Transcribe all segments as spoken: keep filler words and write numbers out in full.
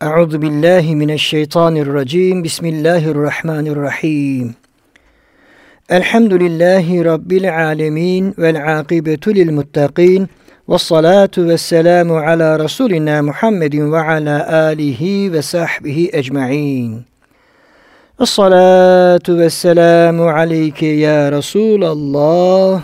Euzu billahi mineşşeytanirracim. Bismillahirrahmanirrahim. Elhamdülillahi rabbil alamin vel akibetu lil muttaqin. Ves salatu vesselamu ala rasulina Muhammedin ve ala alihi ve sahbihi ecmaîn. Es-salatu vesselamu aleyke ya Resulallah.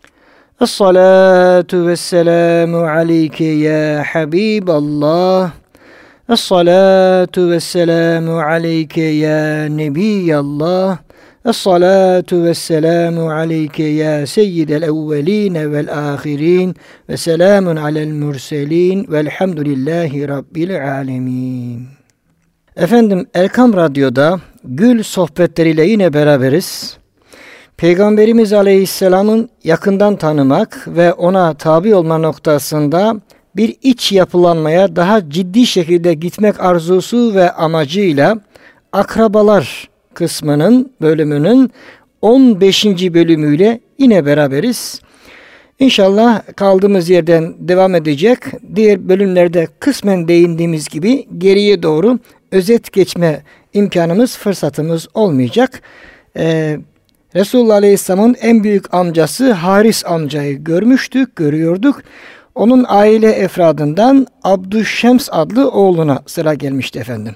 Es-salatu vesselamu aleyke ya Habiballah. Es-salatu vesselamu aleyke ya Nebiyallah. Es-salatu vesselamu aleyke ya seyyidel evveline vel ahirin. Ve selamun alel murselin. Velhamdülillahi rabbil alemin. Efendim, Erkam Radyo'da Gül sohbetleriyle yine beraberiz. Peygamberimiz Aleyhisselam'ın yakından tanımak ve ona tabi olma noktasında bir iç yapılanmaya daha ciddi şekilde gitmek arzusu ve amacıyla akrabalar kısmının bölümünün on beşinci bölümüyle yine beraberiz. İnşallah kaldığımız yerden devam edecek. Diğer bölümlerde kısmen değindiğimiz gibi geriye doğru özet geçme imkanımız, fırsatımız olmayacak. Ee, Resulullah Aleyhisselam'ın en büyük amcası Haris amcayı görmüştük, görüyorduk. Onun aile efradından Abdüşşems adlı oğluna sıra gelmişti efendim.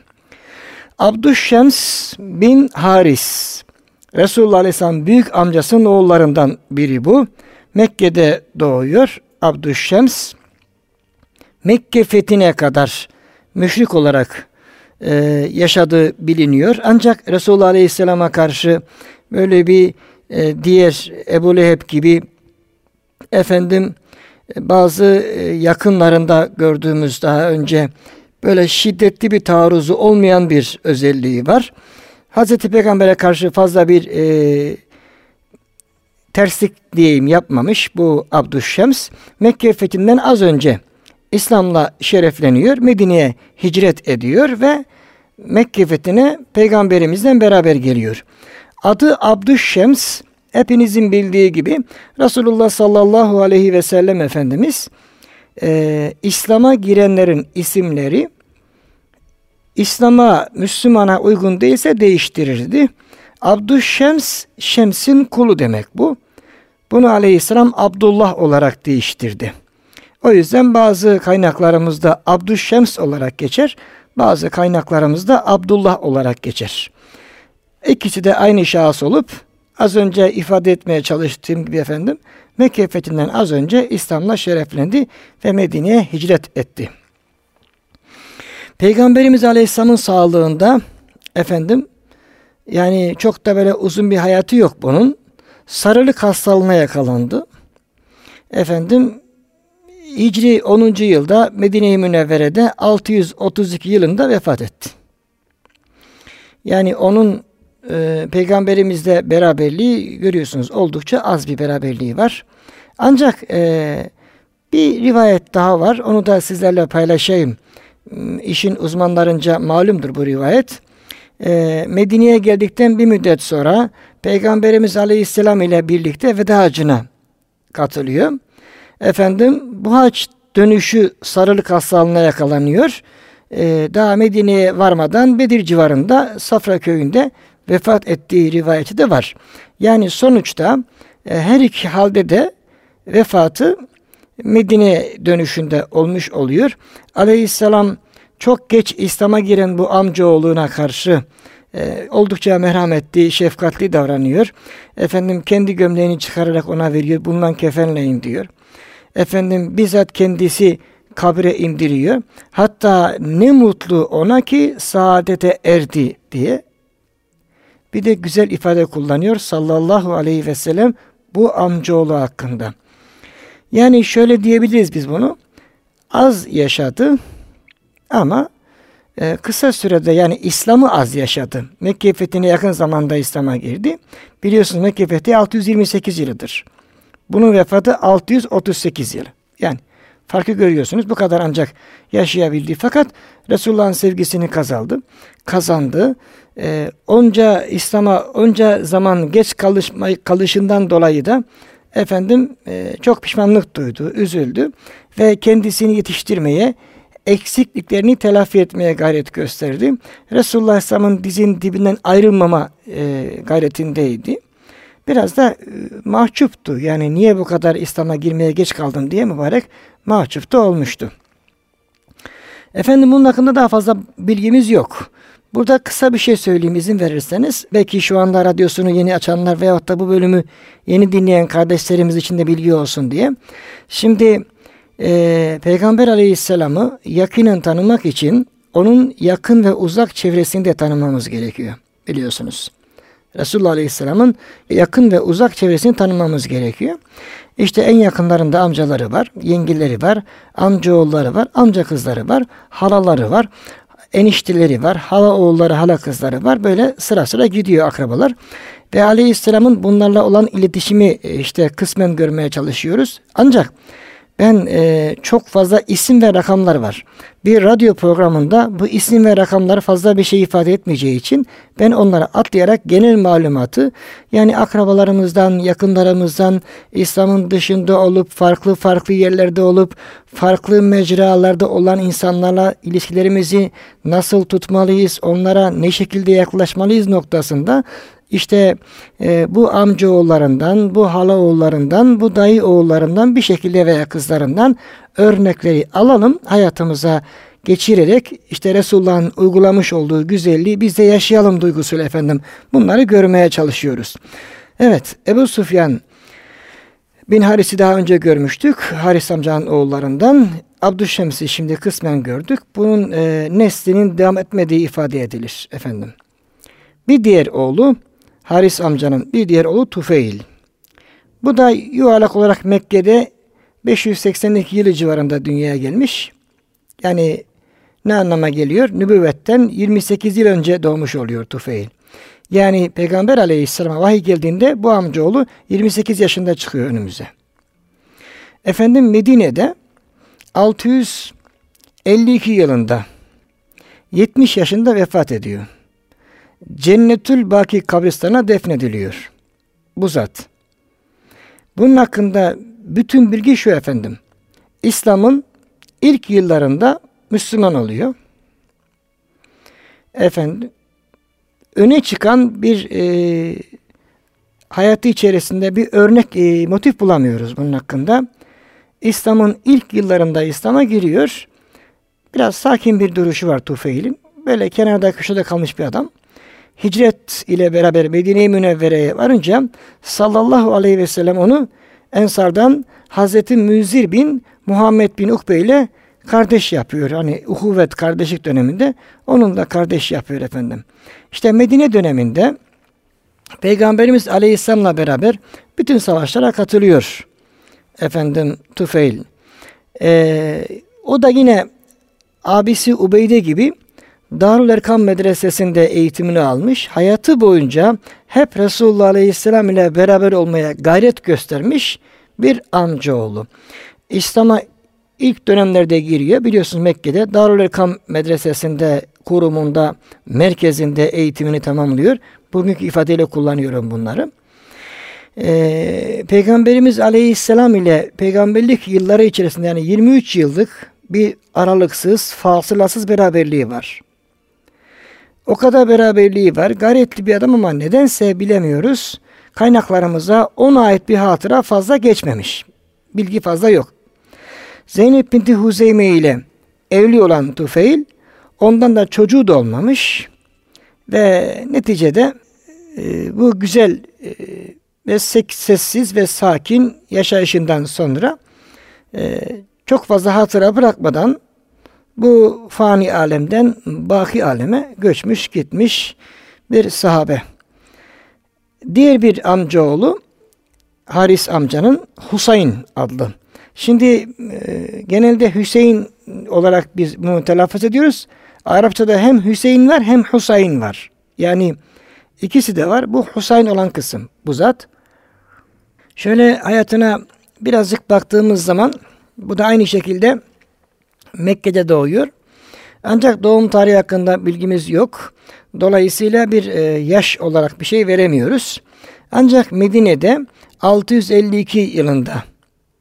Abdüşşems bin Haris, Resulullah Aleyhisselam büyük amcasının oğullarından biri bu. Mekke'de doğuyor Abdüşşems. Mekke fethine kadar müşrik olarak e, yaşadığı biliniyor. Ancak Resulullah Aleyhisselam'a karşı böyle bir e, diğer Ebu Leheb gibi efendim bazı yakınlarında gördüğümüz daha önce böyle şiddetli bir taarruzu olmayan bir özelliği var. Hazreti Peygamber'e karşı fazla bir e, terslik diyeyim yapmamış bu Abdüşşems. Mekke fethinden az önce İslam'la şerefleniyor. Medine'ye hicret ediyor ve Mekke fethine Peygamberimizle beraber geliyor. Adı Abdüşşems. Hepinizin bildiği gibi Resulullah sallallahu aleyhi ve sellem Efendimiz e, İslam'a girenlerin isimleri İslam'a, Müslümana uygun değilse değiştirirdi. Abdüşşems, Şems'in kulu demek bu. Bunu Aleyhisselam Abdullah olarak değiştirdi. O yüzden bazı kaynaklarımızda Abdüşşems olarak geçer, bazı kaynaklarımızda Abdullah olarak geçer. İkisi de aynı şahıs olup az önce ifade etmeye çalıştığım gibi efendim, Mekke fethinden az önce İslam'la şereflendi ve Medine'ye hicret etti. Peygamberimiz Aleyhisselam'ın sağlığında efendim, yani çok da böyle uzun bir hayatı yok bunun. Sarılık hastalığına yakalandı. Efendim, Hicri onuncu yılda Medine-i Münevvere'de altı yüz otuz iki yılında vefat etti. Yani onun Ee, Peygamberimizle beraberliği görüyorsunuz, oldukça az bir beraberliği var. Ancak e, bir rivayet daha var. Onu da sizlerle paylaşayım. İşin uzmanlarınca malumdur bu rivayet. E, Medine'ye geldikten bir müddet sonra Peygamberimiz Aleyhisselam ile birlikte veda hacına katılıyor. Efendim, bu hac dönüşü sarılık hastalığına yakalanıyor. E, daha Medine'ye varmadan Bedir civarında Safra köyünde vefat ettiği rivayeti de var. Yani sonuçta e, her iki halde de vefatı Medine dönüşünde olmuş oluyor. Aleyhisselam çok geç İslam'a giren bu amcaoğluna karşı e, oldukça merhametli, şefkatli davranıyor. Efendim, kendi gömleğini çıkararak ona veriyor. Bundan kefenleyin diyor. Efendim, bizzat kendisi kabre indiriyor. Hatta ne mutlu ona ki saadete erdi diye bir de güzel ifade kullanıyor sallallahu aleyhi ve sellem bu amcaoğlu hakkında. Yani şöyle diyebiliriz biz bunu. Az yaşadı ama e, kısa sürede, yani İslam'ı az yaşadı. Mekke fethine yakın zamanda İslam'a girdi. Biliyorsunuz Mekke fethi altı yüz yirmi sekiz yılıdır. Bunun vefatı altı yüz otuz sekiz yıl. Yani farkı görüyorsunuz. Bu kadar ancak yaşayabildi. Fakat Resulullah'ın sevgisini kazandı. Kazandı. Ee, onca İslam'a onca zaman geç kalışma, kalışından dolayı da efendim e, çok pişmanlık duydu, üzüldü ve kendisini yetiştirmeye eksikliklerini telafi etmeye gayret gösterdi. Resulullah Aleyhisselam'ın dizinin dibinden ayrılmama e, gayretindeydi. Biraz da e, mahcuptu. Yani niye bu kadar İslam'a girmeye geç kaldım diye mübarek mahcup da olmuştu. Efendim bunun hakkında daha fazla bilgimiz yok. Burada kısa bir şey söyleyeyim izin verirseniz. Belki şu anda radyosunu yeni açanlar veyahut da bu bölümü yeni dinleyen kardeşlerimiz için de bilgi olsun diye. Şimdi e, Peygamber Aleyhisselam'ı yakinen tanımak için onun yakın ve uzak çevresini de tanımamız gerekiyor. Biliyorsunuz. Resulullah Aleyhisselam'ın yakın ve uzak çevresini tanımamız gerekiyor. İşte en yakınlarında amcaları var, yengeleri var, amcaoğulları var, amca kızları var, halaları var, enişteleri var, hala oğulları, hala kızları var. Böyle sıra sıra gidiyor akrabalar. Ve Aleyhisselam'ın bunlarla olan iletişimi işte kısmen görmeye çalışıyoruz. Ancak ben e, çok fazla isim ve rakamlar var. Bir radyo programında bu isim ve rakamlar fazla bir şey ifade etmeyeceği için ben onlara atlayarak genel malumatı, yani akrabalarımızdan, yakınlarımızdan, İslam'ın dışında olup farklı farklı yerlerde olup farklı mecralarda olan insanlarla ilişkilerimizi nasıl tutmalıyız, onlara ne şekilde yaklaşmalıyız noktasında İşte e, bu amcaoğullarından, bu halaoğullarından, bu dayı oğullarından bir şekilde veya kızlarından örnekleri alalım, hayatımıza geçirerek işte Resulullah'ın uygulamış olduğu güzelliği biz de yaşayalım duygusuyla efendim bunları görmeye çalışıyoruz. Evet, Ebu Süfyan bin Haris'i daha önce görmüştük. Haris amcanın oğullarından. Abdüşşems'i şimdi kısmen gördük. Bunun e, neslinin devam etmediği ifade edilir efendim. Bir diğer oğlu Haris amcanın bir diğer oğlu Tufeil. Bu da yuvarlak olarak Mekke'de beş yüz seksen iki yılı civarında dünyaya gelmiş. Yani ne anlama geliyor? Nübüvvetten yirmi sekiz yıl önce doğmuş oluyor Tufeil. Yani Peygamber Aleyhisselam'a vahiy geldiğinde bu amcaoğlu yirmi sekiz yaşında çıkıyor önümüze. Efendim Medine'de altı yüz elli iki yılında yetmiş yaşında vefat ediyor. Cennetül Baki kabristanına defnediliyor. Bu zat. Bunun hakkında bütün bilgi şu efendim. İslam'ın ilk yıllarında Müslüman oluyor. Efendim öne çıkan bir e, hayatı içerisinde bir örnek e, motif bulamıyoruz bunun hakkında. İslam'ın ilk yıllarında İslam'a giriyor. Biraz sakin bir duruşu var Tufeil'in. Böyle kenarda köşede kalmış bir adam. Hicret ile beraber Medine-i Münevvere'ye varınca sallallahu aleyhi ve sellem onu Ensar'dan Hazreti Müzir bin Muhammed bin Ukbe ile kardeş yapıyor. Hani uhuvvet kardeşlik döneminde onun da kardeş yapıyor efendim. İşte Medine döneminde Peygamberimiz Aleyhisselam'la beraber bütün savaşlara katılıyor. Efendim Tufeil. Ee, o da yine abisi Ubeyde gibi Darül Erkam medresesinde eğitimini almış. Hayatı boyunca hep Resulullah Aleyhisselam ile beraber olmaya gayret göstermiş bir amcaoğlu. İslam'a ilk dönemlerde giriyor. Biliyorsunuz Mekke'de Darül Erkam medresesinde, kurumunda, merkezinde eğitimini tamamlıyor. Bugünkü ifadeyle kullanıyorum bunları. Ee, Peygamberimiz Aleyhisselam ile peygamberlik yılları içerisinde yani yirmi üç yıllık bir aralıksız, fasılasız beraberliği var. O kadar beraberliği var. Gayretli bir adam ama nedense bilemiyoruz. Kaynaklarımıza ona ait bir hatıra fazla geçmemiş. Bilgi fazla yok. Zeynep binti Huzeyme ile evli olan Tufeil, ondan da çocuğu da olmamış. Ve neticede e, bu güzel e, ve sessiz ve sakin yaşayışından sonra e, çok fazla hatıra bırakmadan bu fani alemden baki aleme göçmüş gitmiş bir sahabe. Diğer bir amcaoğlu Haris amcanın Husayn adlı. Şimdi e, genelde Hüseyin olarak biz bunu telaffuz ediyoruz. Arapçada hem Hüseyin var hem Husayn var. Yani ikisi de var. Bu Husayn olan kısım bu zat. Şöyle hayatına birazcık baktığımız zaman bu da aynı şekilde Mekke'de doğuyor. Ancak doğum tarihi hakkında bilgimiz yok. Dolayısıyla bir e, yaş olarak bir şey veremiyoruz. Ancak Medine'de altı yüz elli iki yılında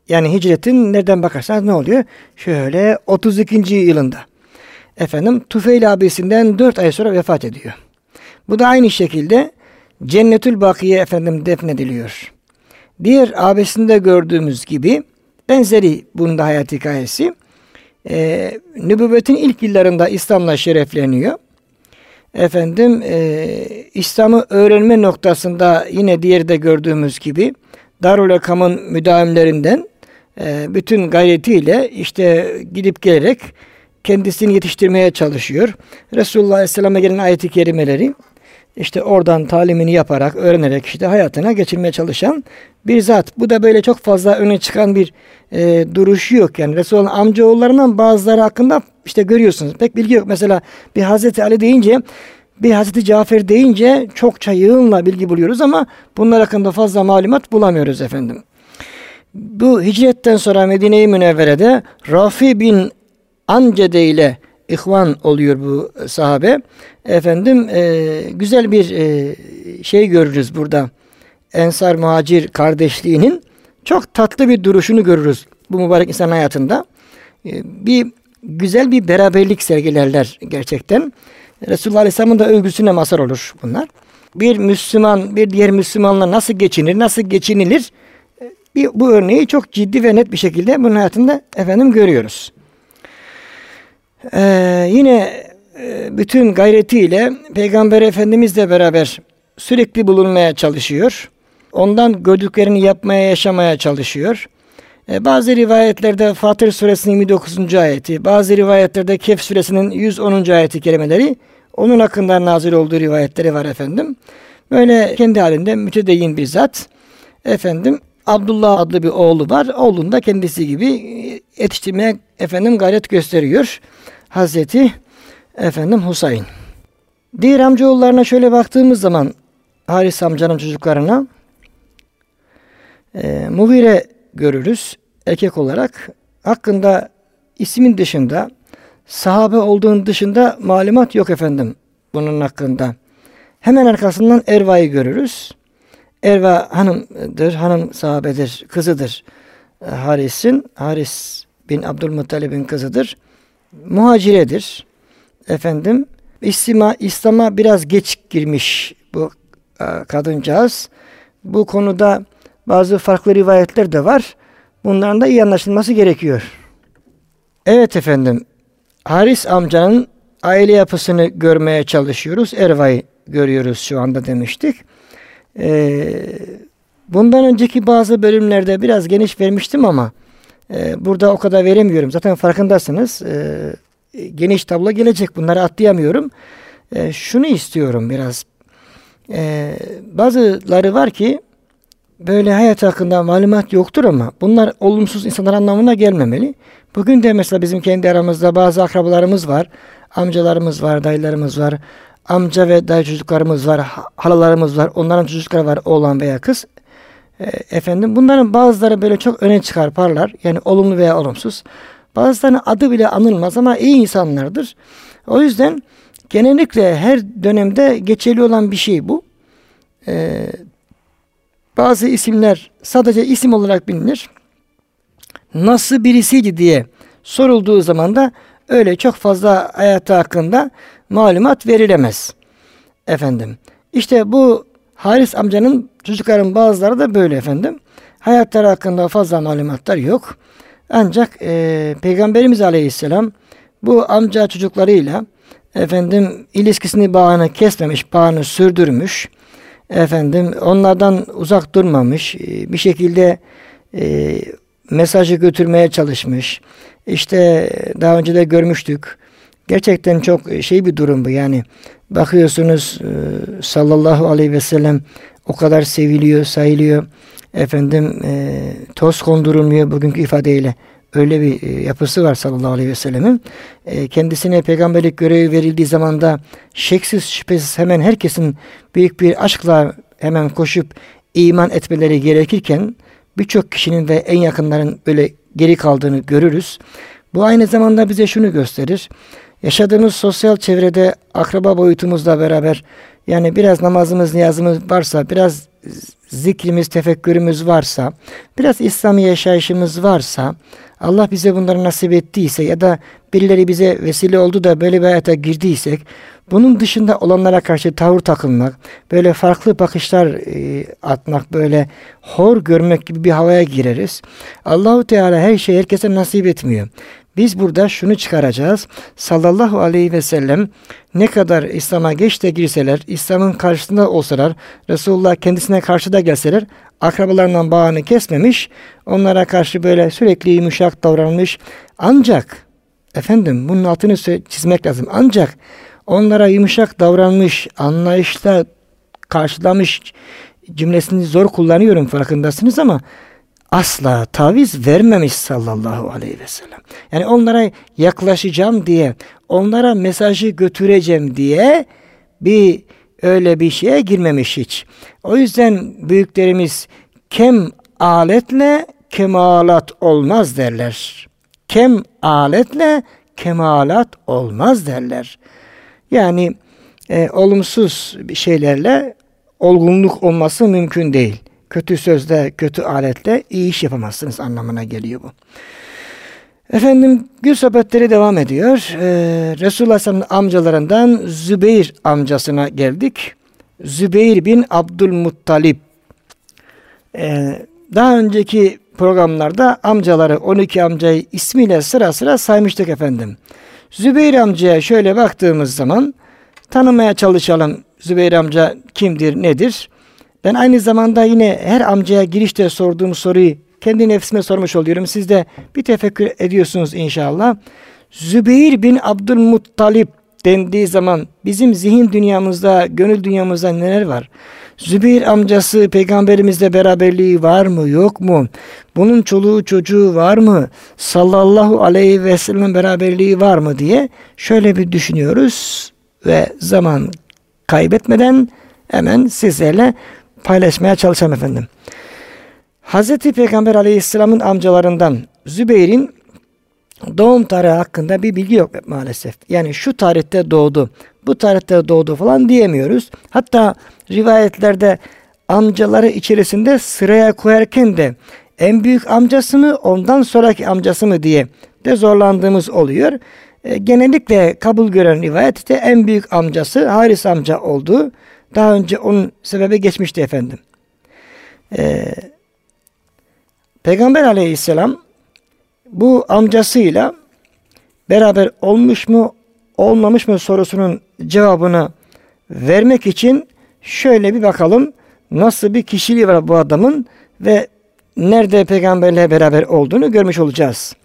Yani hicretin nereden bakarsanız ne oluyor? Şöyle otuz ikinci yılında. Efendim Tufeyl abisinden dört ay sonra vefat ediyor. Bu da aynı şekilde Cennetül Bakiye efendim defnediliyor. Diğer abisinde gördüğümüz gibi benzeri bunun da hayat hikayesi. Ee, nübüvvetin ilk yıllarında İslam'la şerefleniyor. Efendim e, İslam'ı öğrenme noktasında yine diğer de gördüğümüz gibi Darül Ekam'ın müdavimlerinden e, bütün gayretiyle işte gidip gelerek kendisini yetiştirmeye çalışıyor. Resulullah Aleyhisselam'a gelen ayet-i kerimeleri işte oradan talimini yaparak, öğrenerek işte hayatına geçirmeye çalışan bir zat. Bu da böyle çok fazla öne çıkan bir e, duruşu yok. Yani Resulullah'ın amcaoğullarından bazıları hakkında işte görüyorsunuz. Pek bilgi yok. Mesela bir Hazreti Ali deyince, bir Hazreti Cafer deyince çokça yığınla bilgi buluyoruz ama bunlar hakkında fazla malumat bulamıyoruz efendim. Bu hicretten sonra Medine-i Münevvere'de Rafi bin Ancede ile ihvan oluyor bu sahabe. Efendim e, güzel bir e, şey görürüz burada. Ensar muhacir kardeşliğinin çok tatlı bir duruşunu görürüz bu mübarek insan hayatında. E, bir güzel bir beraberlik sergilerler gerçekten. Resulullah Aleyhisselam'ın da övgüsüne mazhar olur bunlar. Bir Müslüman bir diğer Müslümanla nasıl geçinir, nasıl geçinilir? Bir, bu örneği çok ciddi ve net bir şekilde bunun hayatında efendim görüyoruz. Ee, yine e, bütün gayretiyle Peygamber Efendimizle beraber sürekli bulunmaya çalışıyor. Ondan gördüklerini yapmaya, yaşamaya çalışıyor. Ee, bazı rivayetlerde Fatır Suresinin yirmi dokuzuncu ayeti, bazı rivayetlerde Kehf Suresinin yüz onuncu ayeti kelimeleri onun hakkında nazil olduğu rivayetleri var efendim. Böyle kendi halinde mütedeyyin bir zat. Efendim Abdullah adlı bir oğlu var. Oğlunu da kendisi gibi yetiştirmeye efendim gayret gösteriyor. Hazreti efendim Husayn. Diğer amcaoğullarına şöyle baktığımız zaman Haris amcanın çocuklarına e, Mugire görürüz erkek olarak. Hakkında ismin dışında sahabe olduğun dışında malumat yok efendim bunun hakkında. Hemen arkasından Erva'yı görürüz. Erva hanımdır, hanım sahabedir, kızıdır. Haris'in, Haris bin Abdülmuttalib'in kızıdır. Muhaciredir. Efendim, İslam'a, İslam'a biraz geç girmiş bu kadıncağız. Bu konuda bazı farklı rivayetler de var. Bunların da iyi anlaşılması gerekiyor. Evet efendim, Haris amcanın aile yapısını görmeye çalışıyoruz. Erva'yı görüyoruz şu anda demiştik. Ee, bundan önceki bazı bölümlerde biraz geniş vermiştim ama e, burada o kadar veremiyorum. Zaten farkındasınız. E, geniş tablo gelecek. Bunları atlayamıyorum. E, şunu istiyorum biraz. E, bazıları var ki böyle hayat hakkında malumat yoktur ama bunlar olumsuz insanlar anlamına gelmemeli. Bugün de mesela bizim kendi aramızda bazı akrabalarımız var. Amcalarımız var, dayılarımız var. Amca ve dayı çocuklarımız var, halalarımız var, onların çocukları var, oğlan veya kız. E, efendim bunların bazıları böyle çok öne çıkarparlar. Yani olumlu veya olumsuz. Bazılarının adı bile anılmaz ama iyi insanlardır. O yüzden genellikle her dönemde geçerli olan bir şey bu. E, bazı isimler sadece isim olarak bilinir. Nasıl birisiydi diye sorulduğu zaman da öyle çok fazla hayatı hakkında malumat verilemez. Efendim. İşte bu Haris amcanın çocukların bazıları da böyle efendim. Hayatları hakkında fazla malumatlar yok. Ancak e, Peygamberimiz Aleyhisselam bu amca çocuklarıyla efendim ilişkisini, bağını kesmemiş, bağını sürdürmüş. Efendim onlardan uzak durmamış. E, bir şekilde e, mesajı götürmeye çalışmış. İşte daha önce de görmüştük. Gerçekten çok şey bir durum bu yani. Bakıyorsunuz sallallahu aleyhi ve sellem o kadar seviliyor, sayılıyor. Efendim e, toz kondurulmuyor bugünkü ifadeyle. Öyle bir e, yapısı var sallallahu aleyhi ve sellemin. E, kendisine peygamberlik görevi verildiği zaman da şeksiz şüphesiz hemen herkesin büyük bir aşkla hemen koşup iman etmeleri gerekirken birçok kişinin ve en yakınların böyle geri kaldığını görürüz. Bu aynı zamanda bize şunu gösterir. Yaşadığımız sosyal çevrede akraba boyutumuzla beraber yani biraz namazımız, niyazımız varsa, biraz zikrimiz, tefekkürümüz varsa, biraz İslami yaşayışımız varsa, Allah bize bunları nasip ettiyse ya da birileri bize vesile oldu da böyle bir hayata girdiysek, bunun dışında olanlara karşı tavır takılmak, böyle farklı bakışlar e, atmak, böyle hor görmek gibi bir havaya gireriz. Allahu Teala her şeyi herkese nasip etmiyor. Biz burada şunu çıkaracağız. Sallallahu aleyhi ve sellem ne kadar İslam'a geç de girseler, İslam'ın karşısında olsalar, Resulullah kendisine karşı da gelseler, akrabalarından bağını kesmemiş, onlara karşı böyle sürekli yumuşak davranmış. Ancak, efendim bunun altını çizmek lazım. Ancak onlara yumuşak davranmış, anlayışla karşılamış cümlesini zor kullanıyorum farkındasınız ama asla taviz vermemiş sallallahu aleyhi ve sellem. Yani onlara yaklaşacağım diye, onlara mesajı götüreceğim diye bir öyle bir şeye girmemiş hiç. O yüzden büyüklerimiz kem aletle kemalat olmaz derler. Kem aletle kemalat olmaz derler. Yani e, olumsuz şeylerle olgunluk olması mümkün değil. Kötü sözle, kötü aletle iyi iş yapamazsınız anlamına geliyor bu. Efendim gül sohbetleri devam ediyor. Ee, Resulullah sallallahu aleyhi ve sellem amcalarından Zübeyir amcasına geldik. Zübeyir bin Abdülmuttalib. Ee, daha önceki programlarda amcaları, on iki amcayı ismiyle sıra sıra saymıştık efendim. Zübeyir amcaya şöyle baktığımız zaman tanımaya çalışalım. Zübeyir amca kimdir, nedir? Ben aynı zamanda yine her amcaya girişte sorduğum soruyu kendi nefsime sormuş oluyorum. Siz de bir tefekkür ediyorsunuz inşallah. Zübeyir bin Abdülmuttalib dendiği zaman bizim zihin dünyamızda, gönül dünyamızda neler var? Zübeyir amcası peygamberimizle beraberliği var mı, yok mu? Bunun çoluğu çocuğu var mı? Sallallahu aleyhi ve sellem beraberliği var mı diye şöyle bir düşünüyoruz ve zaman kaybetmeden hemen sizlerle paylaşmaya çalışalım efendim. Hazreti Peygamber Aleyhisselam'ın amcalarından Zübeyir'in doğum tarihi hakkında bir bilgi yok maalesef. Yani şu tarihte doğdu, bu tarihte doğdu falan diyemiyoruz. Hatta rivayetlerde amcaları içerisinde sıraya koyarken de en büyük amcası mı, ondan sonraki amcası mı diye de zorlandığımız oluyor. E, genellikle kabul gören rivayette en büyük amcası Haris amca olduğu, daha önce onun sebebi geçmişti efendim. Ee, Peygamber aleyhisselam bu amcasıyla beraber olmuş mu olmamış mı sorusunun cevabını vermek için şöyle bir bakalım nasıl bir kişiliği var bu adamın ve nerede peygamberle beraber olduğunu görmüş olacağız.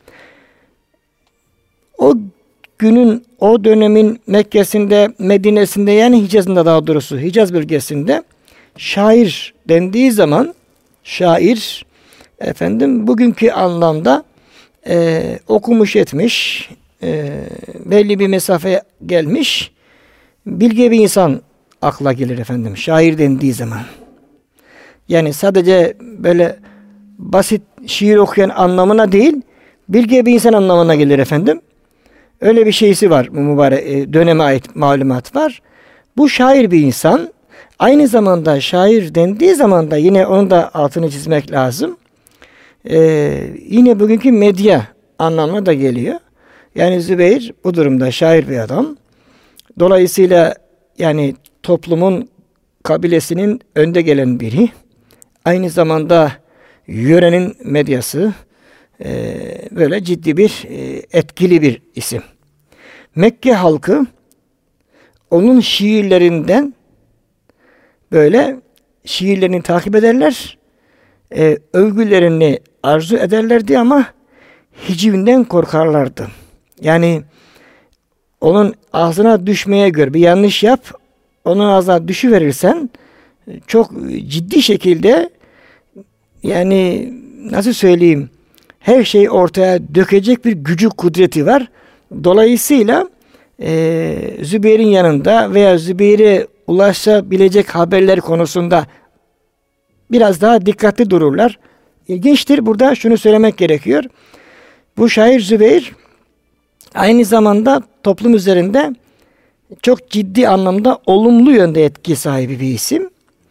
O günün, o dönemin Mekke'sinde, Medine'sinde yani Hicaz'ında daha doğrusu Hicaz bölgesinde şair dendiği zaman şair efendim bugünkü anlamda e, okumuş etmiş, e, belli bir mesafeye gelmiş bilge bir insan akla gelir efendim şair dendiği zaman. Yani sadece böyle basit şiir okuyan anlamına değil, bilge bir insan anlamına gelir efendim. Öyle bir şeysi var, mübarek döneme ait malumat var. Bu şair bir insan. Aynı zamanda şair dendiği zaman da yine onun da altını çizmek lazım. Ee, yine bugünkü medya anlamına da geliyor. Yani Zübeyir bu durumda şair bir adam. Dolayısıyla yani toplumun, kabilesinin önde gelen biri. Aynı zamanda yörenin medyası. Ee, böyle ciddi bir, e, etkili bir isim. Mekke halkı onun şiirlerinden böyle şiirlerini takip ederler, e, övgülerini arzu ederlerdi ama hicivinden korkarlardı. Yani onun ağzına düşmeye göre bir yanlış yap, onun ağzına düşüverirsen çok ciddi şekilde yani nasıl söyleyeyim her şey ortaya dökecek bir gücü, kudreti var. Dolayısıyla e, Zübeyir'in yanında veya Zübeyir'e ulaşabilecek haberler konusunda biraz daha dikkatli dururlar. İlginçtir. Burada şunu söylemek gerekiyor. Bu şair Zübeyir aynı zamanda toplum üzerinde çok ciddi anlamda olumlu yönde etki sahibi bir isim.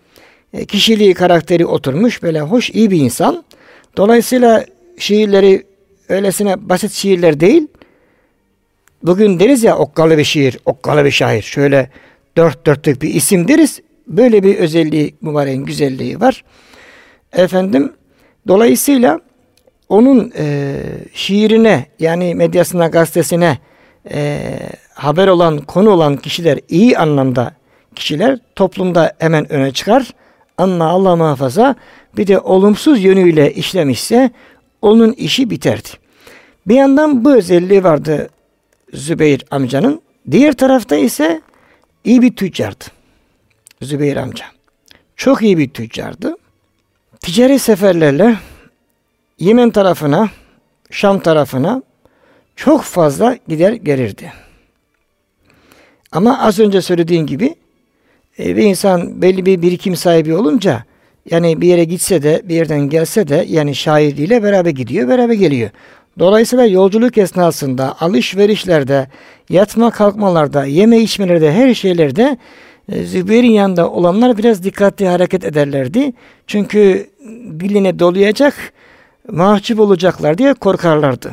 e, kişiliği, karakteri oturmuş, böyle hoş, iyi bir insan. Dolayısıyla şiirleri öylesine basit şiirler değil. Bugün deriz ya okkalı bir şiir, okkalı bir şair. Şöyle dört dörtlük bir isim deriz. Böyle bir özelliği, mübareğin güzelliği var. Efendim, dolayısıyla onun e, şiirine, yani medyasına, gazetesine e, haber olan, konu olan kişiler, iyi anlamda kişiler toplumda hemen öne çıkar. Ama Allah muhafaza bir de olumsuz yönüyle işlemişse onun işi biterdi. Bir yandan bu özelliği vardı Zübeyir amcanın. Diğer tarafta ise iyi bir tüccardı Zübeyir amca. Çok iyi bir tüccardı. Ticari seferlerle Yemen tarafına, Şam tarafına çok fazla gider gelirdi. Ama az önce söylediğim gibi bir insan belli bir birikim sahibi olunca, yani bir yere gitse de, bir yerden gelse de, yani şairliğiyle beraber gidiyor, beraber geliyor. Dolayısıyla yolculuk esnasında, alışverişlerde, yatma kalkmalarda, yeme içmelerde, her şeylerde e, Zübeyir'in yanında olanlar biraz dikkatli hareket ederlerdi. Çünkü diline dolayacak, mahcup olacaklar diye korkarlardı.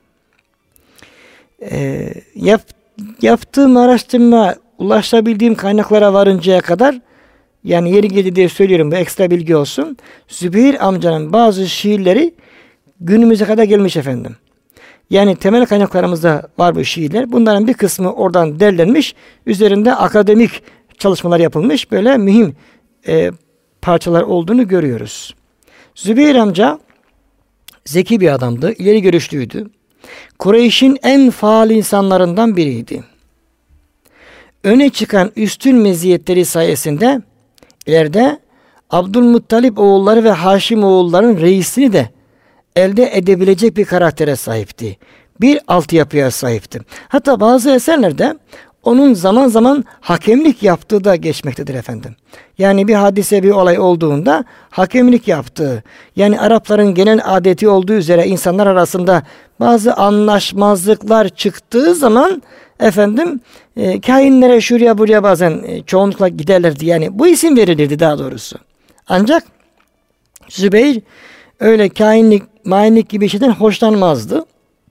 E, yap, yaptığım araştırma, ulaşabildiğim kaynaklara varıncaya kadar, yani yeri geldi diye söylüyorum, bu ekstra bilgi olsun. Zübeyir amcanın bazı şiirleri günümüze kadar gelmiş efendim. Yani temel kaynaklarımızda var bu şiirler. Bunların bir kısmı oradan derlenmiş. Üzerinde akademik çalışmalar yapılmış. Böyle mühim e, parçalar olduğunu görüyoruz. Zübeyir amca zeki bir adamdı. İleri görüşlüydü. Kureyş'in en faal insanlarından biriydi. Öne çıkan üstün meziyetleri sayesinde ileride Abdülmuttalip oğulları ve Haşim oğulların reisini de elde edebilecek bir karaktere sahipti. Bir altyapıya sahipti. Hatta bazı eserlerde onun zaman zaman hakemlik yaptığı da geçmektedir efendim. Yani bir hadise, bir olay olduğunda hakemlik yaptığı, yani Arapların genel adeti olduğu üzere insanlar arasında bazı anlaşmazlıklar çıktığı zaman efendim e, kahinlere şuraya buraya bazen e, çoğunlukla giderlerdi. Yani bu isim verilirdi daha doğrusu. Ancak Zübeyir öyle kahinlik, mainlik gibi şeyden hoşlanmazdı.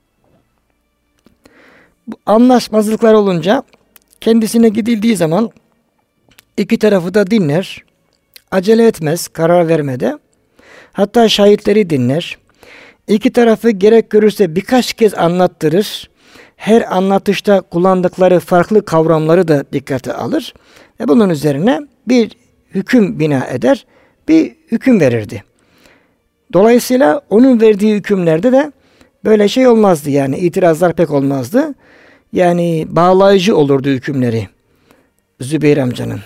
Bu anlaşmazlıklar olunca kendisine gidildiği zaman iki tarafı da dinler. Acele etmez karar vermede. Hatta şahitleri dinler. İki tarafı gerek görürse birkaç kez anlattırır. Her anlatışta kullandıkları farklı kavramları da dikkate alır. Ve bunun üzerine bir hüküm bina eder. Bir hüküm verirdi. Dolayısıyla onun verdiği hükümlerde de böyle şey olmazdı, yani itirazlar pek olmazdı. Yani bağlayıcı olurdu hükümleri Zübeyir amcanın.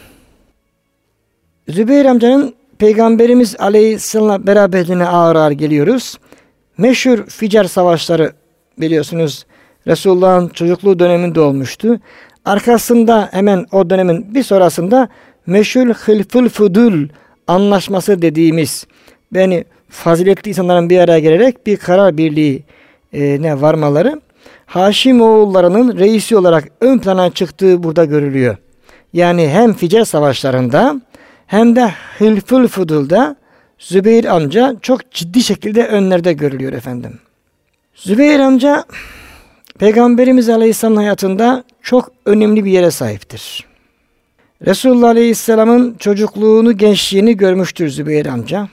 Zübeyir amcanın Peygamberimiz Aleyhisselam'la beraberliğine ağır ağır geliyoruz. Meşhur Ficar savaşları biliyorsunuz Resulullah'ın çocukluğu döneminde olmuştu. Arkasında hemen o dönemin bir sonrasında meşhur Hılful Fudul anlaşması dediğimiz, yani faziletli insanların bir araya gelerek bir karar birliğine varmaları, Haşim oğullarının reisi olarak ön plana çıktığı burada görülüyor. Yani hem Ficar savaşlarında hem de Hılful Fudul'da Zübeyir amca çok ciddi şekilde önlerde görülüyor efendim. Zübeyir amca Peygamberimiz Aleyhisselam'ın hayatında çok önemli bir yere sahiptir. Resulullah Aleyhisselam'ın çocukluğunu, gençliğini görmüştür Zübeyir amca.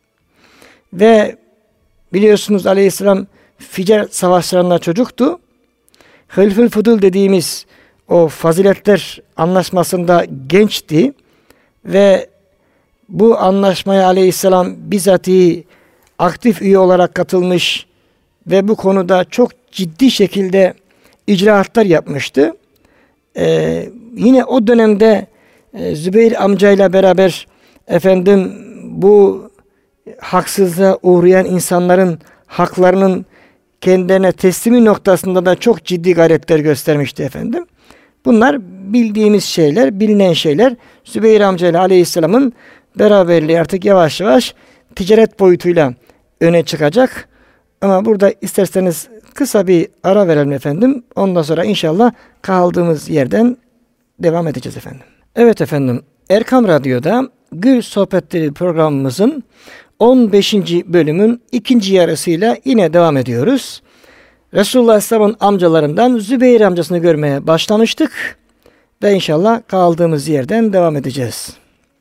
Ve biliyorsunuz Aleyhisselam Ficar savaşlarında çocuktu. Hılful Fudul dediğimiz o faziletler anlaşmasında gençti. Ve bu anlaşmaya Aleyhisselam bizatihi aktif üye olarak katılmış ve bu konuda çok ciddi şekilde icraatlar yapmıştı. Ee, yine o dönemde e, Zübeyir amcayla beraber efendim bu haksızlığa uğrayan insanların haklarının kendilerine teslimi noktasında da çok ciddi gayretler göstermişti efendim. Bunlar bildiğimiz şeyler, bilinen şeyler. Zübeyir amcayla Aleyhisselam'ın beraberliği artık yavaş yavaş ticaret boyutuyla öne çıkacak. Ama burada isterseniz kısa bir ara verelim efendim. Ondan sonra inşallah kaldığımız yerden devam edeceğiz efendim. Evet efendim, Erkam Radyo'da Gül Sohbetleri programımızın on beşinci bölümün ikinci yarısıyla yine devam ediyoruz. Resulullah Aleyhisselam'ın amcalarından Zübeyir amcasını görmeye başlamıştık ve inşallah kaldığımız yerden devam edeceğiz.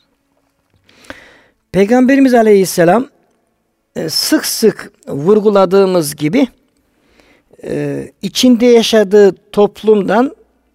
Peygamberimiz Aleyhisselam sık sık vurguladığımız gibi içinde yaşadığı toplumdan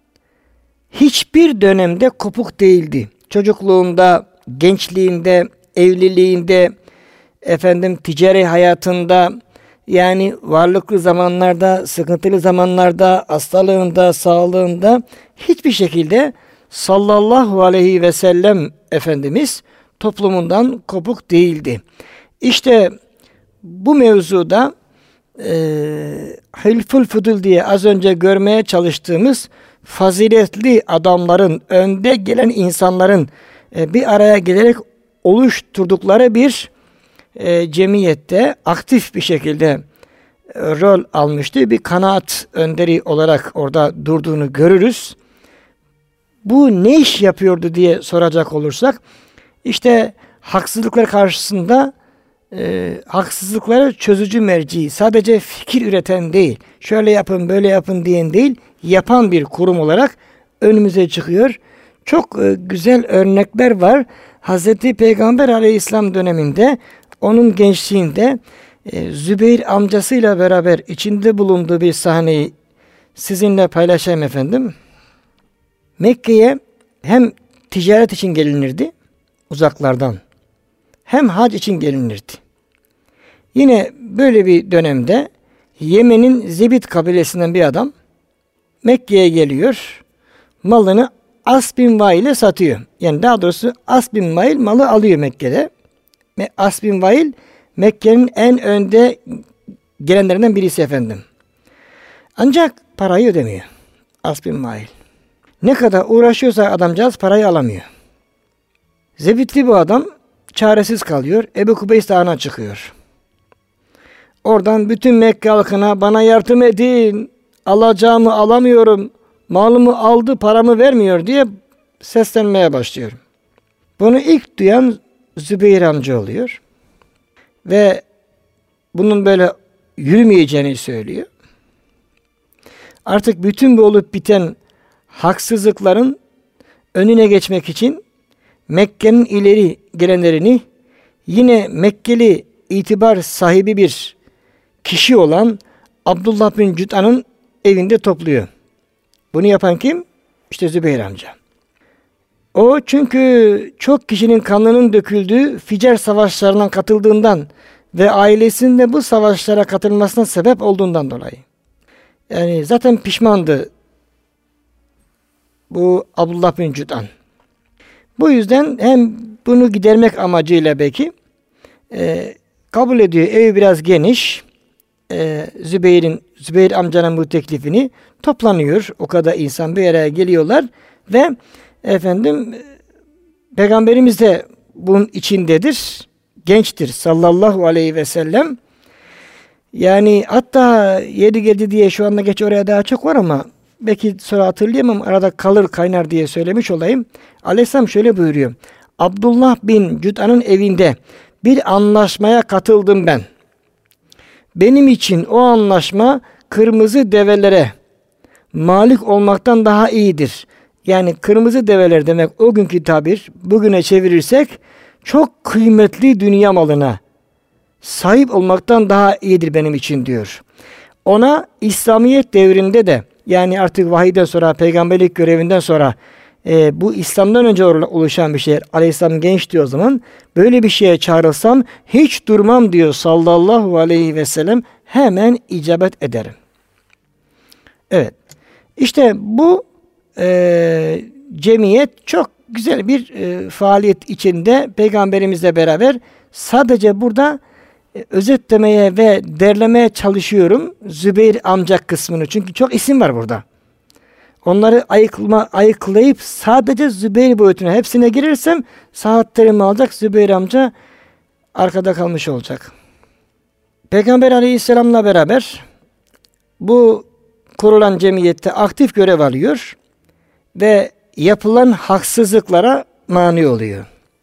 hiçbir dönemde kopuk değildi. Çocukluğunda, gençliğinde, evliliğinde, efendim ticari hayatında, yani varlıklı zamanlarda, sıkıntılı zamanlarda, hastalığında, sağlığında hiçbir şekilde sallallahu aleyhi ve sellem Efendimiz toplumundan kopuk değildi. İşte bu mevzuda e, Hilful Fudul diye az önce görmeye çalıştığımız faziletli adamların, önde gelen insanların e, bir araya gelerek oluşturdukları bir e, cemiyette aktif bir şekilde e, rol almıştı. Bir kanaat önderi olarak orada durduğunu görürüz. Bu ne iş yapıyordu diye soracak olursak, işte haksızlıklar karşısında e, haksızlıkları çözücü merci, sadece fikir üreten değil, şöyle yapın böyle yapın diyen değil, yapan bir kurum olarak önümüze çıkıyor. Çok e, güzel örnekler var. Hazreti Peygamber Aleyhisselam döneminde, onun gençliğinde e, Zübeyir amcasıyla beraber içinde bulunduğu bir sahneyi sizinle paylaşayım efendim. Mekke'ye hem ticaret için gelinirdi uzaklardan, hem hac için gelinirdi. Yine böyle bir dönemde Yemen'in Zebit kabilesinden bir adam Mekke'ye geliyor, malını As bin Vail'e satıyor. Yani daha doğrusu As bin Vail malı alıyor Mekke'de. As bin Vail Mekke'nin en önde gelenlerinden birisi efendim. Ancak parayı ödemiyor As bin Vail. Ne kadar uğraşıyorsa adamcağız parayı alamıyor. Zebitli bu adam çaresiz kalıyor. Ebu Kubeys Dağı'na çıkıyor. Oradan bütün Mekke halkına bana yardım edin, alacağımı alamıyorum, malımı aldı paramı vermiyor diye seslenmeye başlıyor. Bunu ilk duyan Zübeyir amca oluyor. Ve bunun böyle yürümeyeceğini söylüyor. Artık bütün bu olup biten haksızlıkların önüne geçmek için Mekke'nin ileri gelenlerini, yine Mekkeli itibar sahibi bir kişi olan Abdullah bin Cüd'an'ın evinde topluyor. Bunu yapan kim? İşte Zübeyir amca. O çünkü çok kişinin kanının döküldüğü Ficer savaşlarına katıldığından ve ailesinin de bu savaşlara katılmasına sebep olduğundan dolayı. Yani zaten pişmandı bu Abdullah bin Cüd'an. Bu yüzden hem bunu gidermek amacıyla belki e, kabul ediyor. Evi biraz geniş. E, Zübeyir'in, Zübeyir amcanın bu teklifini toplanıyor. O kadar insan bir araya geliyorlar ve efendim Peygamberimiz de bunun içindedir. Gençtir sallallahu aleyhi ve sellem. Yani hatta yeri geldi diye şu anda geç oraya daha çok var ama belki sonra hatırlayamam, arada kalır kaynar diye söylemiş olayım. Aleyhisselam şöyle buyuruyor. Abdullah bin Cüd'an'ın evinde bir anlaşmaya katıldım ben. Benim için o anlaşma kırmızı develere malik olmaktan daha iyidir. Yani kırmızı develer demek o günkü tabir, bugüne çevirirsek çok kıymetli dünya malına sahip olmaktan daha iyidir benim için diyor. Ona İslamiyet devrinde de, yani artık vahiyden sonra, peygamberlik görevinden sonra e, bu İslam'dan önce oluşan bir şey. Aleyhisselam genç diyor o zaman. Böyle bir şeye çağrılsam hiç durmam diyor sallallahu aleyhi ve sellem, hemen icabet ederim. Evet. İşte bu e, cemiyet çok güzel bir e, faaliyet içinde Peygamberimizle beraber. Sadece burada e, özetlemeye ve derlemeye çalışıyorum Zübeyir amca kısmını. Çünkü çok isim var burada. Onları ayıklama, ayıklayıp sadece Zübeyir boyutuna hepsine girirsem saatlerimi alacak, Zübeyir amca arkada kalmış olacak. Peygamber Aleyhisselam'la beraber bu kurulan cemiyette aktif görev alıyor ve yapılan haksızlıklara mani oluyor.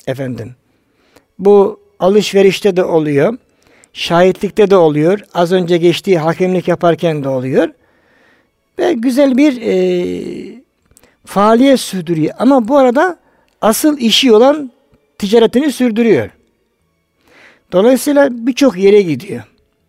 efendim. Bu alışverişte de oluyor. Şahitlikte de oluyor. Az önce geçtiği hakemlik yaparken de oluyor. Ve güzel bir e, faaliyet sürdürüyor. Ama bu arada asıl işi olan ticaretini sürdürüyor. Dolayısıyla birçok yere gidiyor.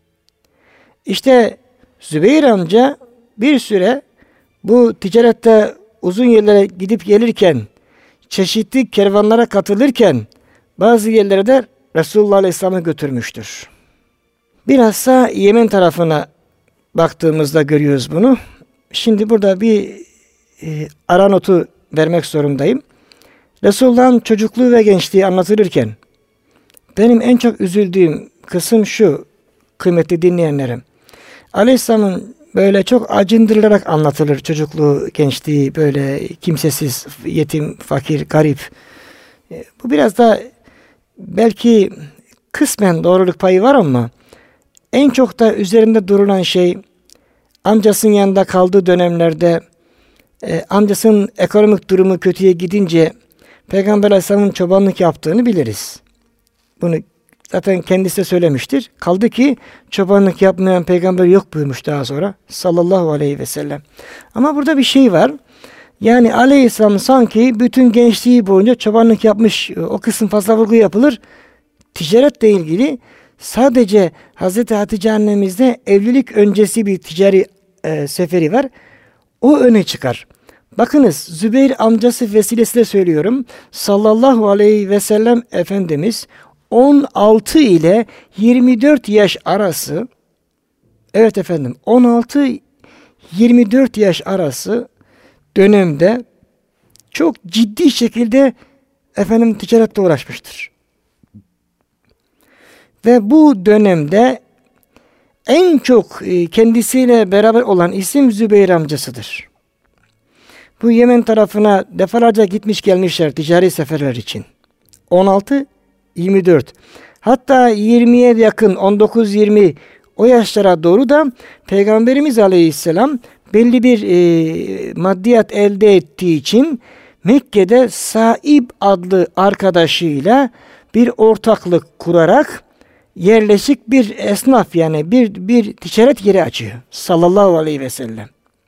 İşte Zübeyir amca bir süre bu ticarette uzun yerlere gidip gelirken, çeşitli kervanlara katılırken bazı yerlere de Resulullah Aleyhisselam'ı götürmüştür. Bilhassa Yemen tarafına baktığımızda görüyoruz bunu. Şimdi burada bir e, ara notu vermek zorundayım. Resulullah'ın çocukluğu ve gençliği anlatılırken benim en çok üzüldüğüm kısım şu, kıymetli dinleyenlerim. Aleyhisselam'ın böyle çok acındırılarak anlatılır çocukluğu, gençliği, böyle kimsesiz, yetim, fakir, garip. E, bu biraz da belki kısmen doğruluk payı var ama en çok da üzerinde durulan şey amcasının yanında kaldığı dönemlerde e, amcasının ekonomik durumu kötüye gidince Peygamber Aleyhisselam'ın çobanlık yaptığını biliriz. Bunu zaten kendisi de söylemiştir. Kaldı ki çobanlık yapmayan peygamber yok buyurmuş daha sonra sallallahu aleyhi ve sellem. Ama burada bir şey var. Yani Aleyhisselam sanki bütün gençliği boyunca çobanlık yapmış. O kısım fazla vurgu yapılır. Ticaretle ilgili sadece Hazreti Hatice annemizde evlilik öncesi bir ticari e, seferi var. O öne çıkar. Bakınız Zübeyir amcası vesilesiyle söylüyorum. Sallallahu aleyhi ve sellem Efendimiz on altı ile yirmi dört yaş arası, evet efendim on altı yirmi dört yaş arası dönemde çok ciddi şekilde efendim ticaretle uğraşmıştır. Ve bu dönemde en çok kendisiyle beraber olan isim Zübeyir amcasıdır. Bu Yemen tarafına defalarca gitmiş gelmişler ticari seferler için. on altı yirmi dört. Hatta yirmiye yakın on dokuz yirmi o yaşlara doğru da Peygamberimiz Aleyhisselam belli bir e, maddiyat elde ettiği için Mekke'de Saib adlı arkadaşıyla bir ortaklık kurarak yerleşik bir esnaf yani bir bir ticaret yeri açıyor sallallahu aleyhi ve sellem.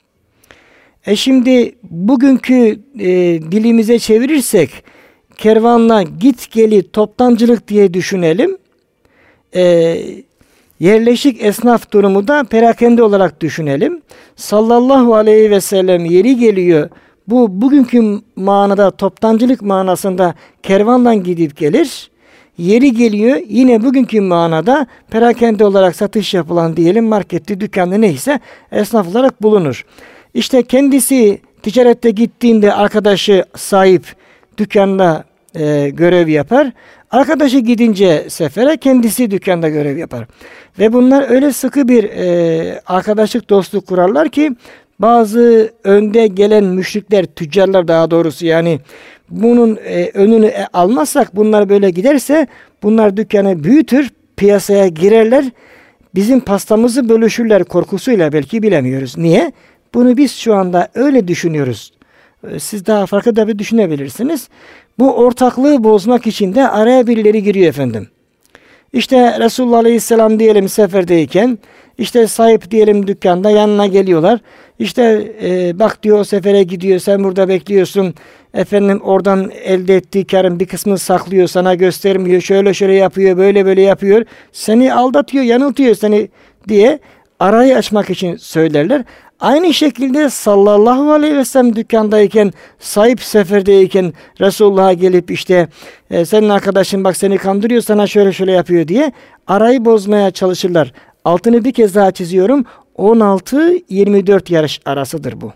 E şimdi bugünkü e, dilimize çevirirsek kervanla git geli toptancılık diye düşünelim. E, yerleşik esnaf durumu da perakende olarak düşünelim. Sallallahu aleyhi ve sellem yeri geliyor. Bu bugünkü manada toptancılık manasında kervanla gidip gelir. Yeri geliyor yine bugünkü manada perakende olarak satış yapılan diyelim markette, dükkanda neyse esnaf olarak bulunur. İşte kendisi ticarette gittiğinde arkadaşı sahip dükkanda e, görev yapar. Arkadaşı gidince sefere kendisi dükkanda görev yapar. Ve bunlar öyle sıkı bir e, arkadaşlık dostluk kurarlar ki bazı önde gelen müşrikler, tüccarlar daha doğrusu yani bunun e, önünü e, almazsak bunlar böyle giderse bunlar dükkanı büyütür, piyasaya girerler. Bizim pastamızı bölüşürler korkusuyla belki bilemiyoruz. Niye? Bunu biz şu anda öyle düşünüyoruz. Siz daha farklı da bir düşünebilirsiniz. Bu ortaklığı bozmak için de araya birileri giriyor efendim. İşte Resulullah Aleyhisselam diyelim seferdeyken, işte sahip diyelim dükkanda yanına geliyorlar. İşte e, bak diyor o sefere gidiyor, sen burada bekliyorsun. Efendim oradan elde ettiği karın bir kısmını saklıyor, sana göstermiyor. Şöyle şöyle yapıyor, böyle böyle yapıyor. Seni aldatıyor, yanıltıyor seni diye arayı açmak için söylerler. Aynı şekilde sallallahu aleyhi ve sellem dükkandayken, sahip seferdeyken Resulullah'a gelip işte e, senin arkadaşın bak seni kandırıyor, sana şöyle şöyle yapıyor diye arayı bozmaya çalışırlar. Altını bir kez daha çiziyorum. on altı yirmi dört yaş arasıdır bu.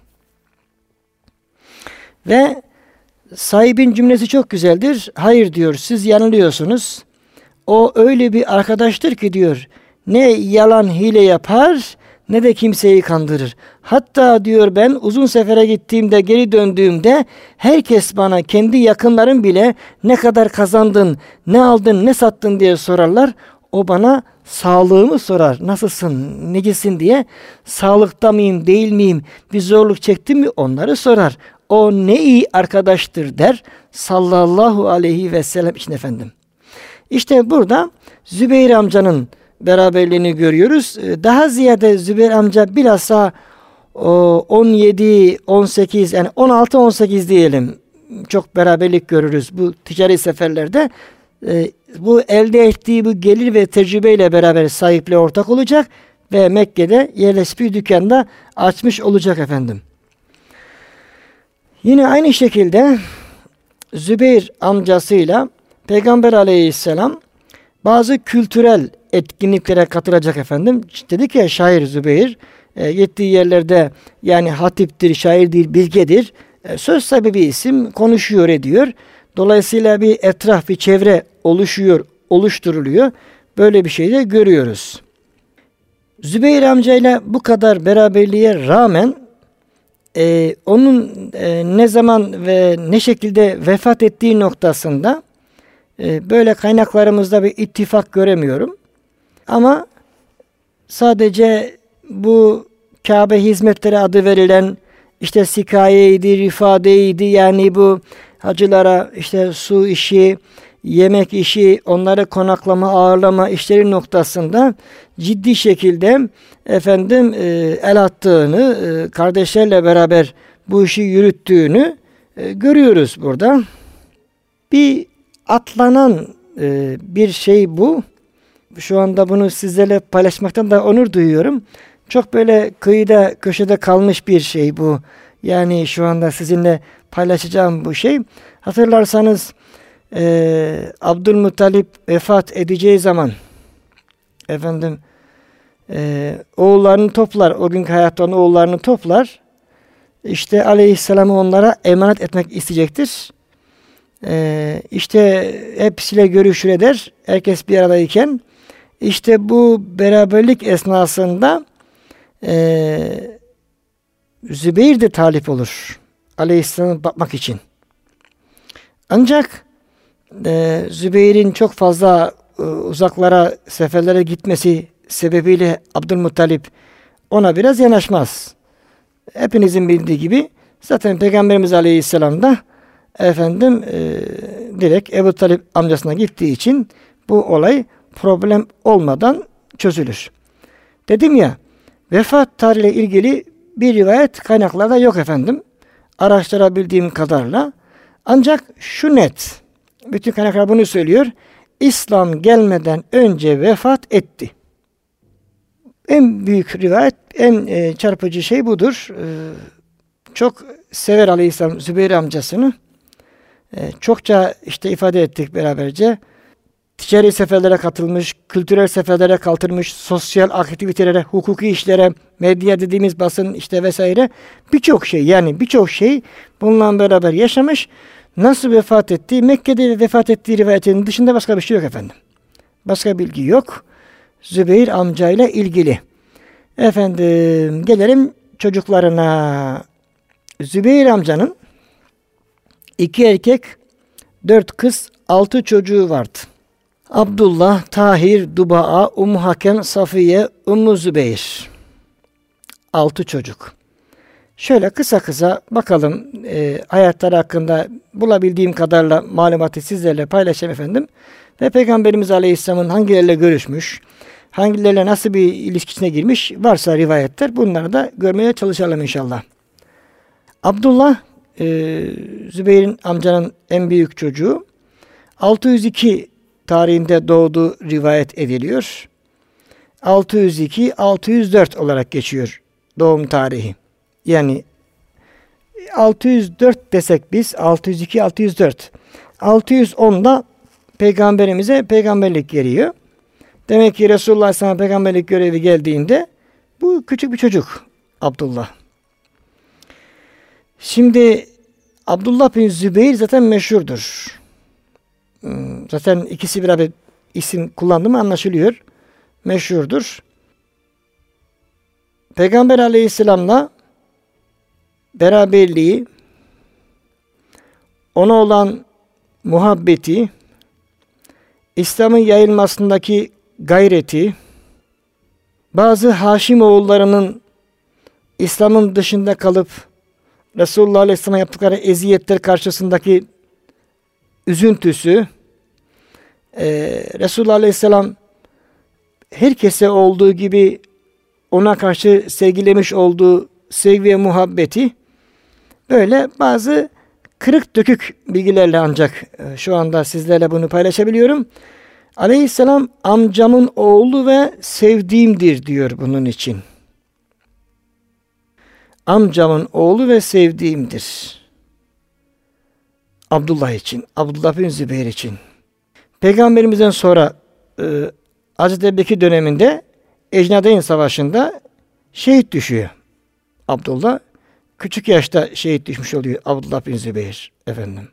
Ve sahibin cümlesi çok güzeldir. Hayır diyor, siz yanılıyorsunuz. O öyle bir arkadaştır ki diyor, ne yalan hile yapar ne de kimseyi kandırır. Hatta diyor ben uzun sefere gittiğimde, geri döndüğümde herkes bana, kendi yakınlarım bile ne kadar kazandın, ne aldın, ne sattın diye sorarlar. O bana sağlığımı sorar. Nasılsın, necisin diye. Sağlıkta mıyım, değil miyim, bir zorluk çektim mi onları sorar. o ne iyi arkadaştır der sallallahu aleyhi ve sellem için efendim. İşte burada Zübeyir amcanın beraberliğini görüyoruz. Daha ziyade Zübeyir amca bilhassa on yedi on sekiz yani on altı on sekiz diyelim. Çok beraberlik görürüz bu ticari seferlerde. Bu elde ettiği bu gelir ve tecrübeyle beraber sahiple ortak olacak ve Mekke'de yerleşik bir dükkanda açmış olacak efendim. Yine aynı şekilde Zübeyir amcasıyla Peygamber aleyhisselam bazı kültürel etkinliklere katılacak efendim. Dedik ya şair Zübeyir e, gittiği yerlerde yani hatiptir, şair değil, bilgedir. E, söz sahibi bir isim, konuşuyor ediyor. Dolayısıyla bir etraf, bir çevre oluşuyor, oluşturuluyor. Böyle bir şey de görüyoruz. Zübeyir amcayla bu kadar beraberliğe rağmen e, onun e, ne zaman ve ne şekilde vefat ettiği noktasında e, böyle kaynaklarımızda bir ittifak göremiyorum. Ama sadece bu Kabe hizmetleri adı verilen işte sikayeydi, rifadeydi yani bu hacılara işte su işi, yemek işi, onları konaklama, ağırlama işleri noktasında ciddi şekilde efendim e, el attığını, e, kardeşlerle beraber bu işi yürüttüğünü e, görüyoruz burada. Bir atlanan e, bir şey bu. Şu anda bunu sizlerle paylaşmaktan da onur duyuyorum. Çok böyle kıyıda, köşede kalmış bir şey bu. Yani şu anda sizinle paylaşacağım bu şey. Hatırlarsanız e, Abdülmuttalip vefat edeceği zaman efendim e, oğullarını toplar. O günkü hayatta olan oğullarını toplar. İşte aleyhisselamı onlara emanet etmek isteyecektir. E, işte hepsiyle görüşür eder. Herkes bir aradayken işte bu beraberlik esnasında e, Zübeyir de talip olur. Aleyhisselam'a bakmak için. Ancak e, Zübeyir'in çok fazla e, uzaklara, seferlere gitmesi sebebiyle Abdülmuttalip ona biraz yanaşmaz. Hepinizin bildiği gibi zaten Peygamberimiz Aleyhisselam da efendim e, direkt Ebu Talip amcasına gittiği için bu olay problem olmadan çözülür. Dedim ya, vefat tarihiyle ilgili bir rivayet kaynaklarda yok efendim. Araştırabildiğim kadarıyla. Ancak şu net, bütün kaynaklar bunu söylüyor. İslam gelmeden önce vefat etti. En büyük rivayet, en e, çarpıcı şey budur. E, çok sever Aleyhisselam Zübeyir amcasını. E, çokça işte ifade ettik beraberce. Ticari seferlere katılmış, kültürel seferlere katılmış, sosyal aktivitelere, hukuki işlere, medya dediğimiz basın işte vesaire birçok şey yani birçok şey bununla beraber yaşamış. Nasıl vefat ettiği, Mekke'de vefat ettiği rivayetinin dışında başka bir şey yok efendim. Başka bilgi yok. Zübeyir amcayla ilgili. Efendim gelelim çocuklarına. Zübeyir amcanın iki erkek, dört kız, altı çocuğu vardı. Abdullah, Tahir, Duba'a, Ummu Hakem, Safiye, Ummu Zübeyir. Altı çocuk. Şöyle kısa kısa bakalım e, hayatları hakkında bulabildiğim kadarıyla malumatı sizlerle paylaşayım efendim. Ve Peygamberimiz Aleyhisselam'ın hangilerle görüşmüş, hangilerle nasıl bir ilişkisine girmiş varsa rivayetler bunları da görmeye çalışalım inşallah. Abdullah, e, Zübeyir'in amcanın en büyük çocuğu. altı yüz iki tarihinde doğduğu rivayet ediliyor. altı yüz iki altı yüz dört olarak geçiyor doğum tarihi. Yani altı yüz dört desek biz altı yüz iki altı yüz dört. altı yüz onda peygamberimize peygamberlik geliyor. Demek ki Resulullah sana peygamberlik görevi geldiğinde bu küçük bir çocuk Abdullah. Şimdi Abdullah bin Zübeyir zaten meşhurdur. Zaten ikisi beraber isim kullandı mı anlaşılıyor. Meşhurdur. Peygamber Aleyhisselam'la beraberliği, ona olan muhabbeti, İslam'ın yayılmasındaki gayreti, bazı Haşim oğullarının İslam'ın dışında kalıp Resulullah Aleyhisselam'a yaptıkları eziyetler karşısındaki üzüntüsü, e, Resulullah Aleyhisselam herkese olduğu gibi ona karşı sergilemiş olduğu sevgi ve muhabbeti, böyle bazı kırık dökük bilgilerle ancak e, şu anda sizlerle bunu paylaşabiliyorum. Aleyhisselam amcamın oğlu ve sevdiğimdir diyor bunun için. Amcamın oğlu ve sevdiğimdir. Abdullah için, Abdullah bin Zübeyir için. Peygamberimizden sonra e, Hazreti Ebubekir döneminde Ecnadeyn Savaşı'nda şehit düşüyor. Abdullah küçük yaşta şehit düşmüş oluyor Abdullah bin Zübeyir efendim.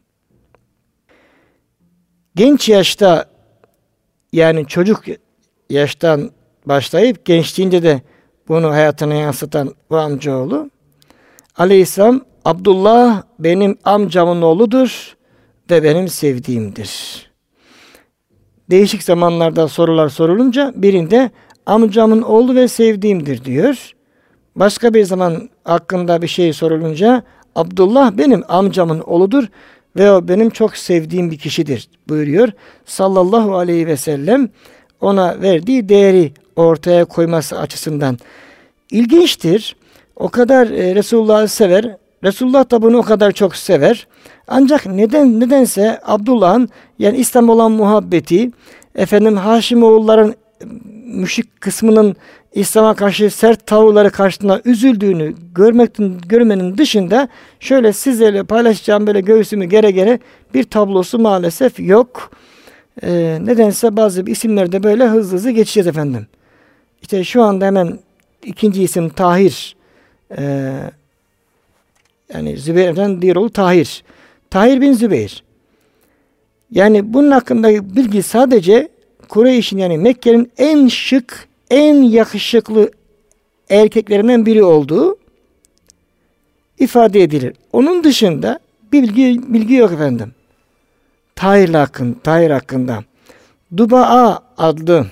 Genç yaşta, yani çocuk yaştan başlayıp gençliğinde de bunu hayatına yansıtan bu amcaoğlu Aleyhisselam, Abdullah benim amcamın oğludur ve benim sevdiğimdir. Değişik zamanlarda sorular sorulunca birinde amcamın oğlu ve sevdiğimdir diyor. Başka bir zaman hakkında bir şey sorulunca Abdullah benim amcamın oğludur ve o benim çok sevdiğim bir kişidir buyuruyor. Sallallahu aleyhi ve sellem ona verdiği değeri ortaya koyması açısından. İlginçtir. O kadar e, Resulullah'ı sever. Resulullah da bunu o kadar çok sever. Ancak neden nedense Abdullah'ın, yani İslam olan muhabbeti, efendim Haşimoğulların müşrik kısmının İslam'a karşı sert tavırları karşısında üzüldüğünü görmekten görmenin dışında şöyle sizlerle paylaşacağım böyle göğsümü gere gere bir tablosu maalesef yok. Ee, nedense bazı isimlerde böyle hızlı hızlı geçeceğiz efendim. İşte şu anda hemen ikinci isim Tahir. Ee, yani Zübeyir'den diğer oğlu Tahir. Tahir bin Zübeyir. Yani bunun hakkındaki bilgi sadece Kureyş'in, yani Mekke'nin en şık, en yakışıklı erkeklerinden biri olduğu ifade edilir. Onun dışında bilgi bilgi yok efendim. Tahir hakkında, Tahir hakkında. Duba'a adlı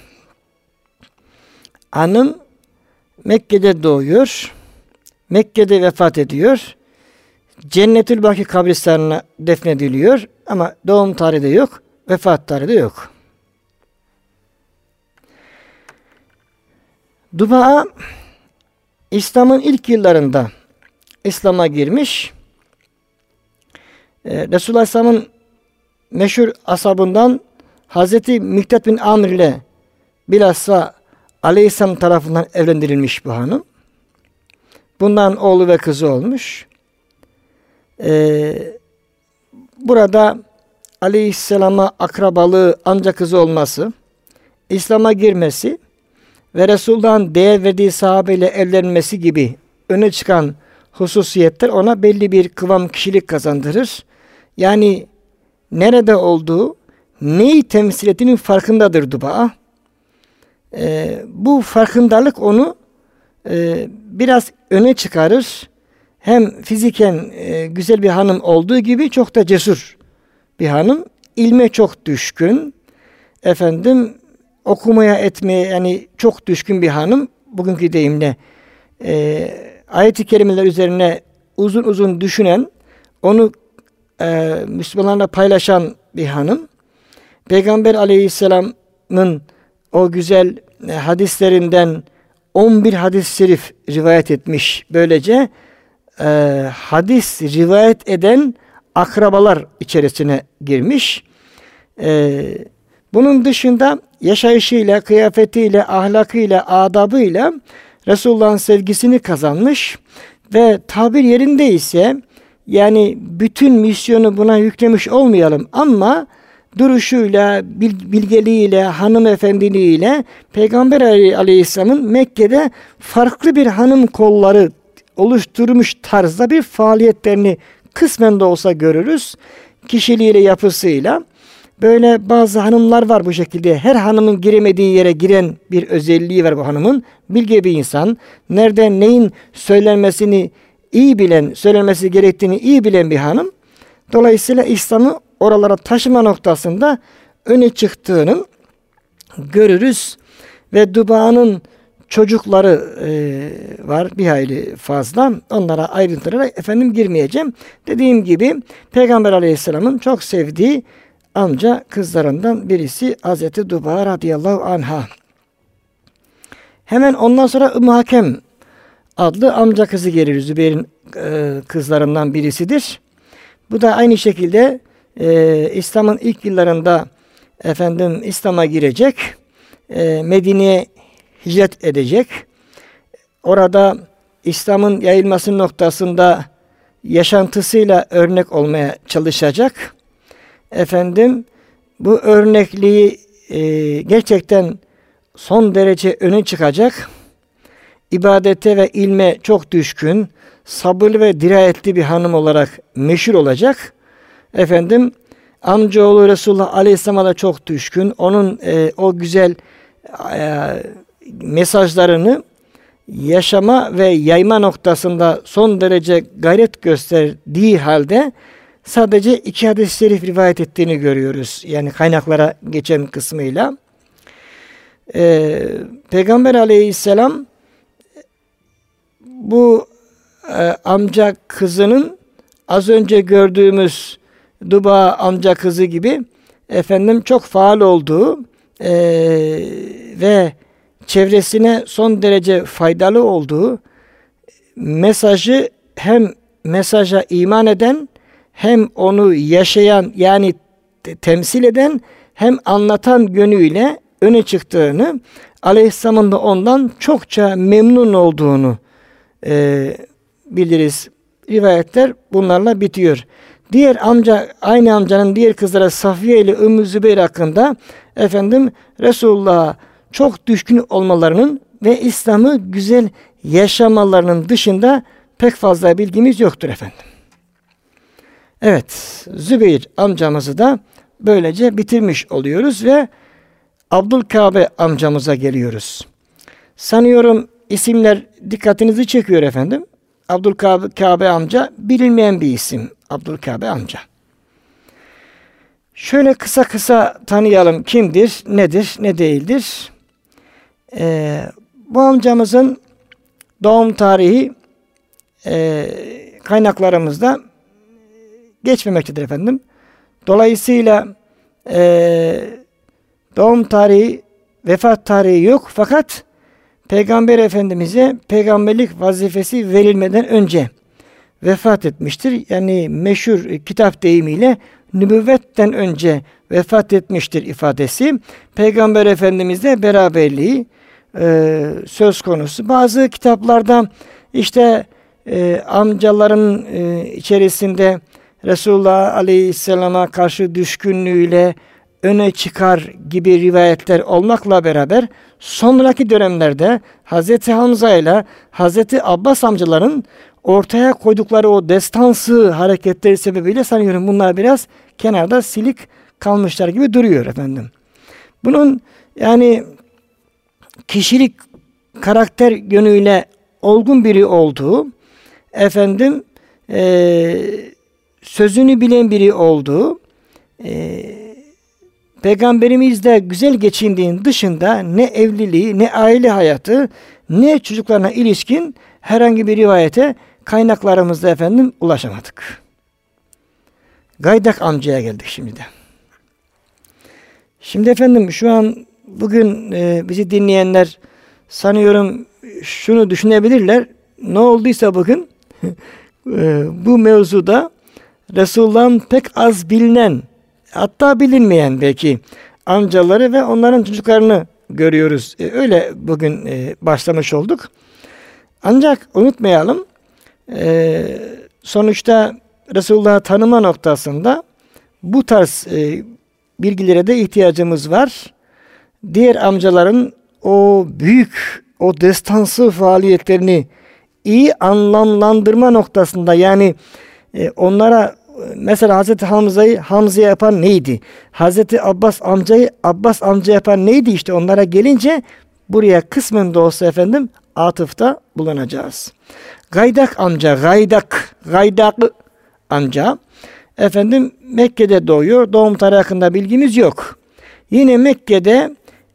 hanım Mekke'de doğuyor. Mekke'de vefat ediyor. Cennetül Baki kabristanına defnediliyor ama doğum tarihi de yok, vefat tarihi de yok. Duba'a İslam'ın ilk yıllarında İslam'a girmiş. Ee, Resulullah Aleyhisselam'ın meşhur ashabından Hazreti Miktat bin Amr ile bilhassa Aleyhisselam tarafından evlendirilmiş bu hanım. Bundan oğlu ve kızı olmuş. Ee, burada Aleyhisselam'a akrabalığı, amca kızı olması, İslam'a girmesi ve Resulullah'ın değer verdiği sahabeyle evlenmesi gibi öne çıkan hususiyetler ona belli bir kıvam, kişilik kazandırır. Yani nerede olduğu, neyi temsil ettiğinin farkındadır Duba'a. Ee, bu farkındalık onu e, biraz öne çıkarır. Hem fiziken e, güzel bir hanım olduğu gibi çok da cesur bir hanım. İlme çok düşkün. Efendim okumaya etmeye yani çok düşkün bir hanım. Bugünkü deyimle e, ayet-i kerimeler üzerine uzun uzun düşünen, onu e, Müslümanlarla paylaşan bir hanım. Peygamber Aleyhisselam'ın o güzel e, hadislerinden on bir hadis-i şerif rivayet etmiş. Böylece e, hadis rivayet eden akrabalar içerisine girmiş. E, bunun dışında yaşayışıyla, kıyafetiyle, ahlakıyla, adabıyla Resulullah'ın sevgisini kazanmış ve tabir yerindeyse yani bütün misyonu buna yüklemiş olmayalım ama duruşuyla, bilgeliğiyle, hanımefendiliğiyle Peygamber Aleyhisselam'ın Mekke'de farklı bir hanım kolları oluşturmuş tarzda bir faaliyetlerini kısmen de olsa görürüz. Kişiliğiyle, yapısıyla. Böyle bazı hanımlar var bu şekilde. Her hanımın giremediği yere giren bir özelliği var bu hanımın. Bilge bir insan. Nereden neyin söylenmesini iyi bilen, söylenmesi gerektiğini iyi bilen bir hanım. Dolayısıyla İslam'ı oralara taşıma noktasında öne çıktığını görürüz. Ve Duba'nın çocukları e, var bir hayli fazla. Onlara ayrıntılara efendim girmeyeceğim. Dediğim gibi Peygamber Aleyhisselam'ın çok sevdiği amca kızlarından birisi Hazreti Duba radıyallahu anha. Hemen ondan sonra Ümmü Hakem adlı amca kızı gelir. Zübeyir'in e, kızlarından birisidir. Bu da aynı şekilde e, İslam'ın ilk yıllarında efendim İslam'a girecek. E, Medine'ye hicret edecek. Orada İslam'ın yayılması noktasında yaşantısıyla örnek olmaya çalışacak. Efendim bu örnekliği e, gerçekten son derece öne çıkacak. İbadete ve ilme çok düşkün, sabırlı ve dirayetli bir hanım olarak meşhur olacak. Efendim amcaoğlu Resulullah Aleyhisselam'a da çok düşkün. Onun e, o güzel e, mesajlarını yaşama ve yayma noktasında son derece gayret gösterdiği halde sadece iki hadis-i şerif rivayet ettiğini görüyoruz. Yani kaynaklara geçen kısmıyla. Ee, Peygamber Aleyhisselam bu e, amca kızının az önce gördüğümüz Duba amca kızı gibi efendim çok faal olduğu e, ve çevresine son derece faydalı olduğu, mesajı hem mesaja iman eden hem onu yaşayan yani temsil eden hem anlatan yönüyle öne çıktığını, Aleyhisselam'ın da ondan çokça memnun olduğunu e, biliriz. Rivayetler bunlarla bitiyor. Diğer amca, aynı amcanın diğer kızları Safiye ile Ümmü Zübeyir hakkında efendim Resulullah'a çok düşkün olmalarının ve İslam'ı güzel yaşamalarının dışında pek fazla bilgimiz yoktur efendim. Evet, Zübeyir amcamızı da böylece bitirmiş oluyoruz ve Abdülkabe amcamıza geliyoruz. Sanıyorum isimler dikkatinizi çekiyor efendim. Abdülkabe amca bilinmeyen bir isim. Abdülkabe amca. Şöyle kısa kısa tanıyalım kimdir, nedir, ne değildir. Ee, bu amcamızın doğum tarihi e, kaynaklarımızda geçmemektedir efendim. Dolayısıyla e, doğum tarihi, vefat tarihi yok fakat Peygamber Efendimiz'e peygamberlik vazifesi verilmeden önce vefat etmiştir. Yani meşhur kitap deyimiyle nübüvvetten önce vefat etmiştir ifadesi. Peygamber Efendimiz'le beraberliği e, söz konusu. Bazı kitaplarda işte e, amcaların e, içerisinde Resulullah Aleyhisselam'a karşı düşkünlüğüyle öne çıkar gibi rivayetler olmakla beraber sonraki dönemlerde Hazreti Hamza ile Hazreti Abbas amcaların ortaya koydukları o destansı hareketleri sebebiyle sanıyorum bunlar biraz kenarda silik kalmışlar gibi duruyor efendim. Bunun yani kişilik karakter yönüyle olgun biri olduğu, efendim e, sözünü bilen biri olduğu, e, Peygamberimizle güzel geçindiğin dışında ne evliliği, ne aile hayatı, ne çocuklarına ilişkin herhangi bir rivayete kaynaklarımızda efendim ulaşamadık. Gaydak amcaya geldik şimdi de. Şimdi efendim şu an bugün e, bizi dinleyenler sanıyorum şunu düşünebilirler. Ne olduysa bugün e, bu mevzuda Resulullah'ın pek az bilinen, hatta bilinmeyen belki amcaları ve onların çocuklarını görüyoruz. E, öyle bugün e, başlamış olduk. Ancak unutmayalım, e, sonuçta Resulullah'ı tanıma noktasında bu tarz e, bilgilere de ihtiyacımız var. Diğer amcaların o büyük, o destansı faaliyetlerini iyi anlamlandırma noktasında, yani e, onlara mesela Hazreti Hamza'yı Hamza yapan neydi? Hazreti Abbas amcayı Abbas amca yapan neydi? İşte onlara gelince buraya kısmen de olsa efendim atıfta bulunacağız. Gaydak amca, Gaydak, Gaydak amca efendim Mekke'de doğuyor. Doğum tarihi hakkında bilgimiz yok. Yine Mekke'de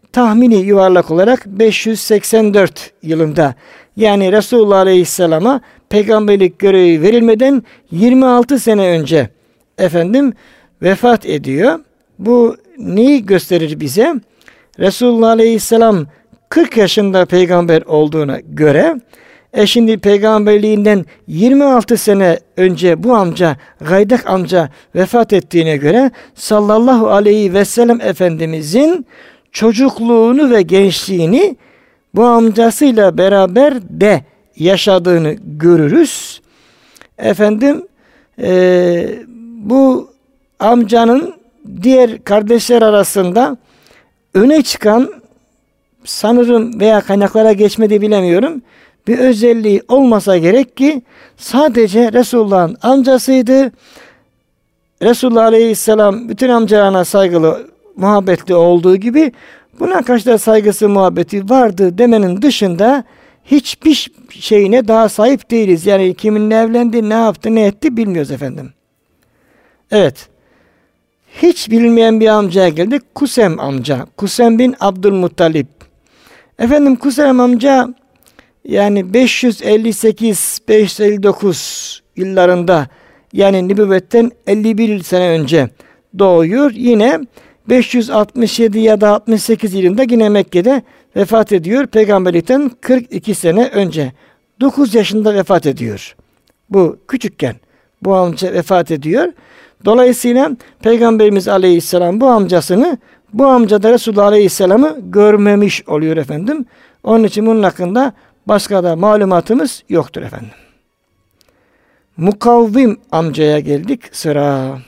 tahmini yuvarlak olarak beş yüz seksen dört yılında, yani Resulullah Aleyhisselam'a peygamberlik görevi verilmeden yirmi altı sene önce efendim vefat ediyor. Bu neyi gösterir bize? Resulullah Aleyhisselam kırk yaşında peygamber olduğuna göre, e şimdi peygamberliğinden yirmi altı sene önce bu amca, Gaydak amca vefat ettiğine göre sallallahu aleyhi ve sellem Efendimizin çocukluğunu ve gençliğini bu amcasıyla beraber de yaşadığını görürüz. Efendim e, bu amcanın diğer kardeşler arasında öne çıkan, sanırım veya kaynaklara geçmedi bilemiyorum, bir özelliği olmasa gerek ki sadece Resulullah'ın amcasıydı. Resulullah Aleyhisselam bütün amcalarına saygılı, muhabbetli olduğu gibi buna karşı da saygısı, muhabbeti vardı demenin dışında hiçbir şeyine daha sahip değiliz. Yani kiminle evlendi, ne yaptı, ne etti bilmiyoruz efendim. Evet. Hiç bilinmeyen bir amcaya geldik. Kusem amca. Kusem bin Abdülmuttalip. Efendim Kusem amca yani beş yüz elli sekiz beş yüz elli dokuz yıllarında, yani nübüvvetten elli bir sene önce doğuyor. Yine beş yüz altmış yedi ya da altmış sekiz yılında yine Mekke'de vefat ediyor. Peygamberlikten kırk iki sene önce. dokuz yaşında vefat ediyor. Bu küçükken bu amca vefat ediyor. Dolayısıyla Peygamberimiz Aleyhisselam bu amcasını, bu amca da Resulullah Aleyhisselam'ı görmemiş oluyor efendim. Onun için bunun hakkında başka da malumatımız yoktur efendim. Mukavvim amcaya geldik sıra.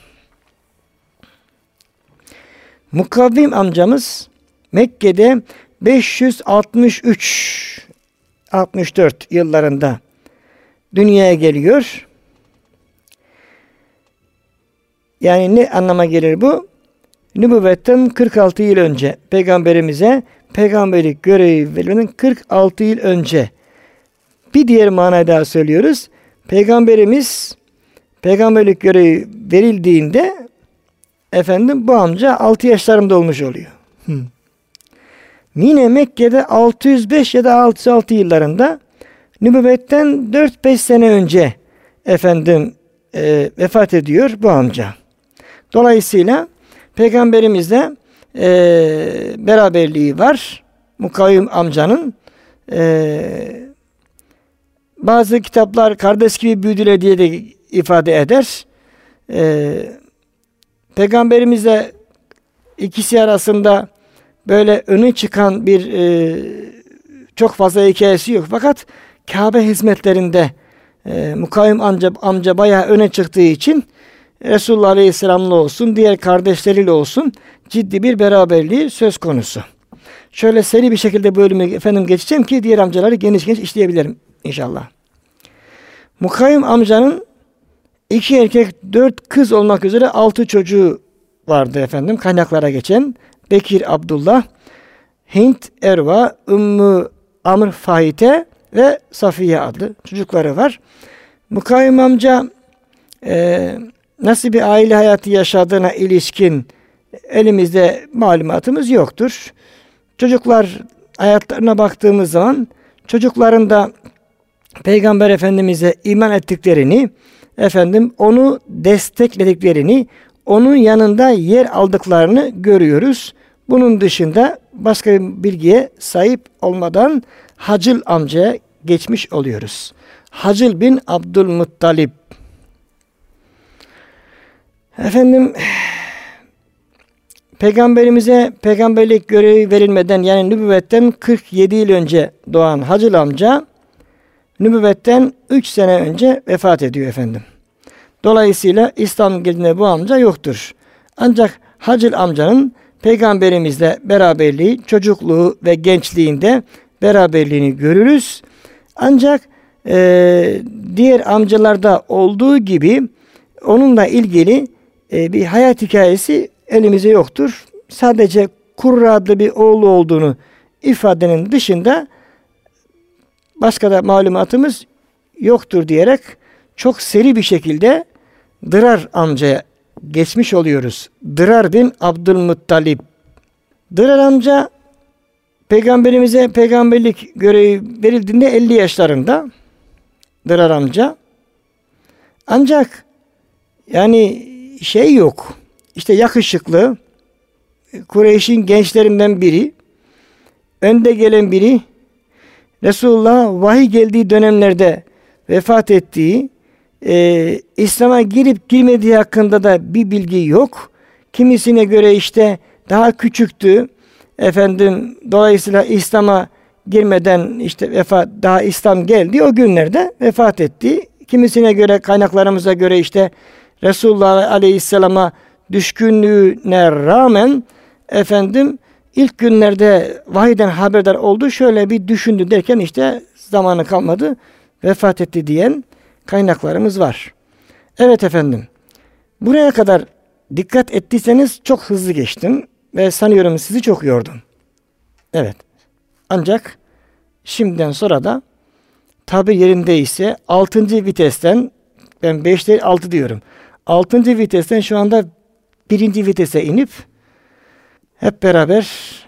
Mukavvim amcamız Mekke'de beş yüz altmış üç altmış dört yıllarında dünyaya geliyor. Yani ne anlama gelir bu? Nübüvvetten kırk altı yıl önce, peygamberimize peygamberlik görevi verilmeden kırk altı yıl önce. Bir diğer manayı daha söylüyoruz. Peygamberimiz peygamberlik görevi verildiğinde efendim bu amca altı yaşlarında olmuş oluyor. Hı. Yine Mekke'de altı yüz beş ya da altı yüz altı yıllarında, nübüvvetten dört beş sene önce efendim e, vefat ediyor bu amca. Dolayısıyla peygamberimizle e, beraberliği var. Mukavvim amcanın e, bazı kitaplar kardeş gibi büyüdüler diye de ifade eder. E, Peygamberimizle ikisi arasında böyle öne çıkan bir e, çok fazla hikayesi yok. Fakat Kabe hizmetlerinde e, Mukavvim amca, amca bayağı öne çıktığı için Resulullah Aleyhisselam'la olsun, diğer kardeşleriyle olsun ciddi bir beraberliği söz konusu. Şöyle seri bir şekilde bölümü efendim geçeceğim ki diğer amcaları geniş geniş işleyebilirim inşallah. Mukavvim amcanın iki erkek, dört kız olmak üzere altı çocuğu vardı efendim. Kaynaklara geçen Bekir Abdullah, Hint Erva, Ümmü Amr Fahite ve Safiye adlı çocukları var. Mukavvim amca e, nasıl bir aile hayatı yaşadığına ilişkin elimizde malumatımız yoktur. Çocuklar hayatlarına baktığımız zaman çocukların da Peygamber Efendimiz'e iman ettiklerini, efendim onu desteklediklerini, onun yanında yer aldıklarını görüyoruz. Bunun dışında başka bir bilgiye sahip olmadan Hacıl amcaya geçmiş oluyoruz. Hacıl bin Abdülmuttalip. Efendim Peygamberimize peygamberlik görevi verilmeden, yani nübüvvetten kırk yedi yıl önce doğan Hacıl amca nübüvvetten üç sene önce vefat ediyor efendim. Dolayısıyla İslam geldiğinde bu amca yoktur. Ancak Hacıl amcanın peygamberimizle beraberliği, çocukluğu ve gençliğinde beraberliğini görürüz. Ancak e, diğer amcalarda olduğu gibi onunla ilgili e, bir hayat hikayesi elimizde yoktur. Sadece Kurra adlı bir oğlu olduğunu ifadenin dışında başka da malumatımız yoktur diyerek çok seri bir şekilde Dırar amcaya geçmiş oluyoruz. Dırar bin Abdülmuttalip. Dırar amca Peygamberimize peygamberlik görevi verildiğinde elli yaşlarında Dırar amca. Ancak yani şey yok. İşte yakışıklı, Kureyş'in gençlerinden biri, önde gelen biri, Resulullah vahiy geldiği dönemlerde vefat ettiği, e, İslam'a girip girmediği hakkında da bir bilgi yok. Kimisine göre işte daha küçüktü. Efendim dolayısıyla İslam'a girmeden işte vefat, daha İslam geldi o günlerde vefat etti. Kimisine göre, kaynaklarımıza göre işte Resulullah Aleyhisselam'a düşkünlüğüne rağmen efendim ilk günlerde vahiyden haberdar oldu. Şöyle bir düşündü derken işte zamanı kalmadı. Vefat etti diyen kaynaklarımız var. Evet efendim. Buraya kadar dikkat ettiyseniz çok hızlı geçtim ve sanıyorum sizi çok yordum. Evet. Ancak şimdiden sonra da tabir yerindeyse altıncı vitesten, ben beş değil altı diyorum. altıncı vitesten şu anda birinci vitese inip hep beraber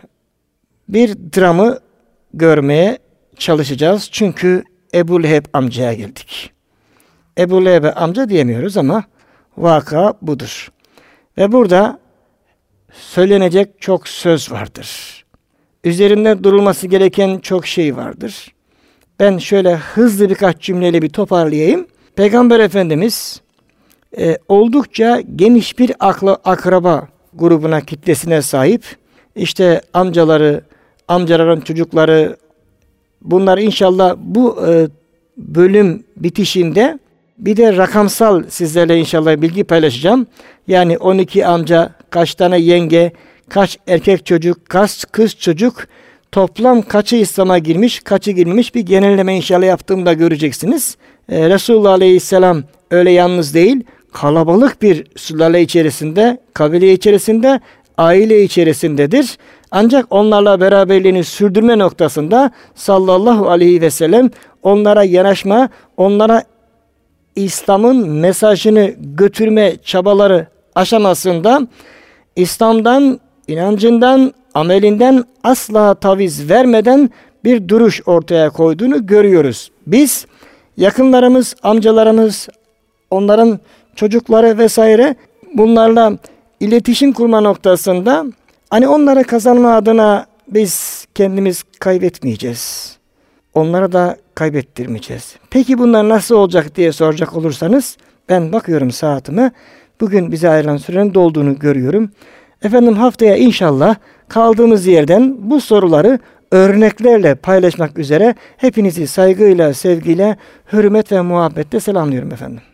bir dramı görmeye çalışacağız. Çünkü Ebu Leheb amcaya geldik. Ebu Leheb amca diyemiyoruz ama vaka budur. Ve burada söylenecek çok söz vardır. Üzerinde durulması gereken çok şey vardır. Ben şöyle hızlı birkaç cümleyle bir toparlayayım. Peygamber Efendimiz e, oldukça geniş bir akla, akraba grubuna, kitlesine sahip. İşte amcaları, amcaların çocukları, bunlar inşallah bu e, bölüm bitişinde bir de rakamsal sizlerle inşallah bilgi paylaşacağım. Yani on iki amca, kaç tane yenge, kaç erkek çocuk, kaç kız çocuk, toplam kaçı İslam'a girmiş, kaçı girmemiş bir genelleme inşallah yaptığımda göreceksiniz. Ee, Resulullah Aleyhisselam öyle yalnız değil, kalabalık bir sülale içerisinde, kabile içerisinde, aile içerisindedir. Ancak onlarla beraberliğini sürdürme noktasında sallallahu aleyhi ve sellem onlara yanaşma, onlara İslam'ın mesajını götürme çabaları aşamasında İslam'dan, inancından, amelinden asla taviz vermeden bir duruş ortaya koyduğunu görüyoruz. Biz, yakınlarımız, amcalarımız, onların çocukları vesaire bunlarla iletişim kurma noktasında hani onları kazanma adına biz kendimiz kaybetmeyeceğiz. Onlara da kaybettirmeyeceğiz. Peki bunlar nasıl olacak diye soracak olursanız ben bakıyorum saatime. Bugün bize ayrılan sürenin dolduğunu görüyorum. Efendim haftaya inşallah kaldığımız yerden bu soruları örneklerle paylaşmak üzere hepinizi saygıyla, sevgiyle, hürmet ve muhabbetle selamlıyorum efendim.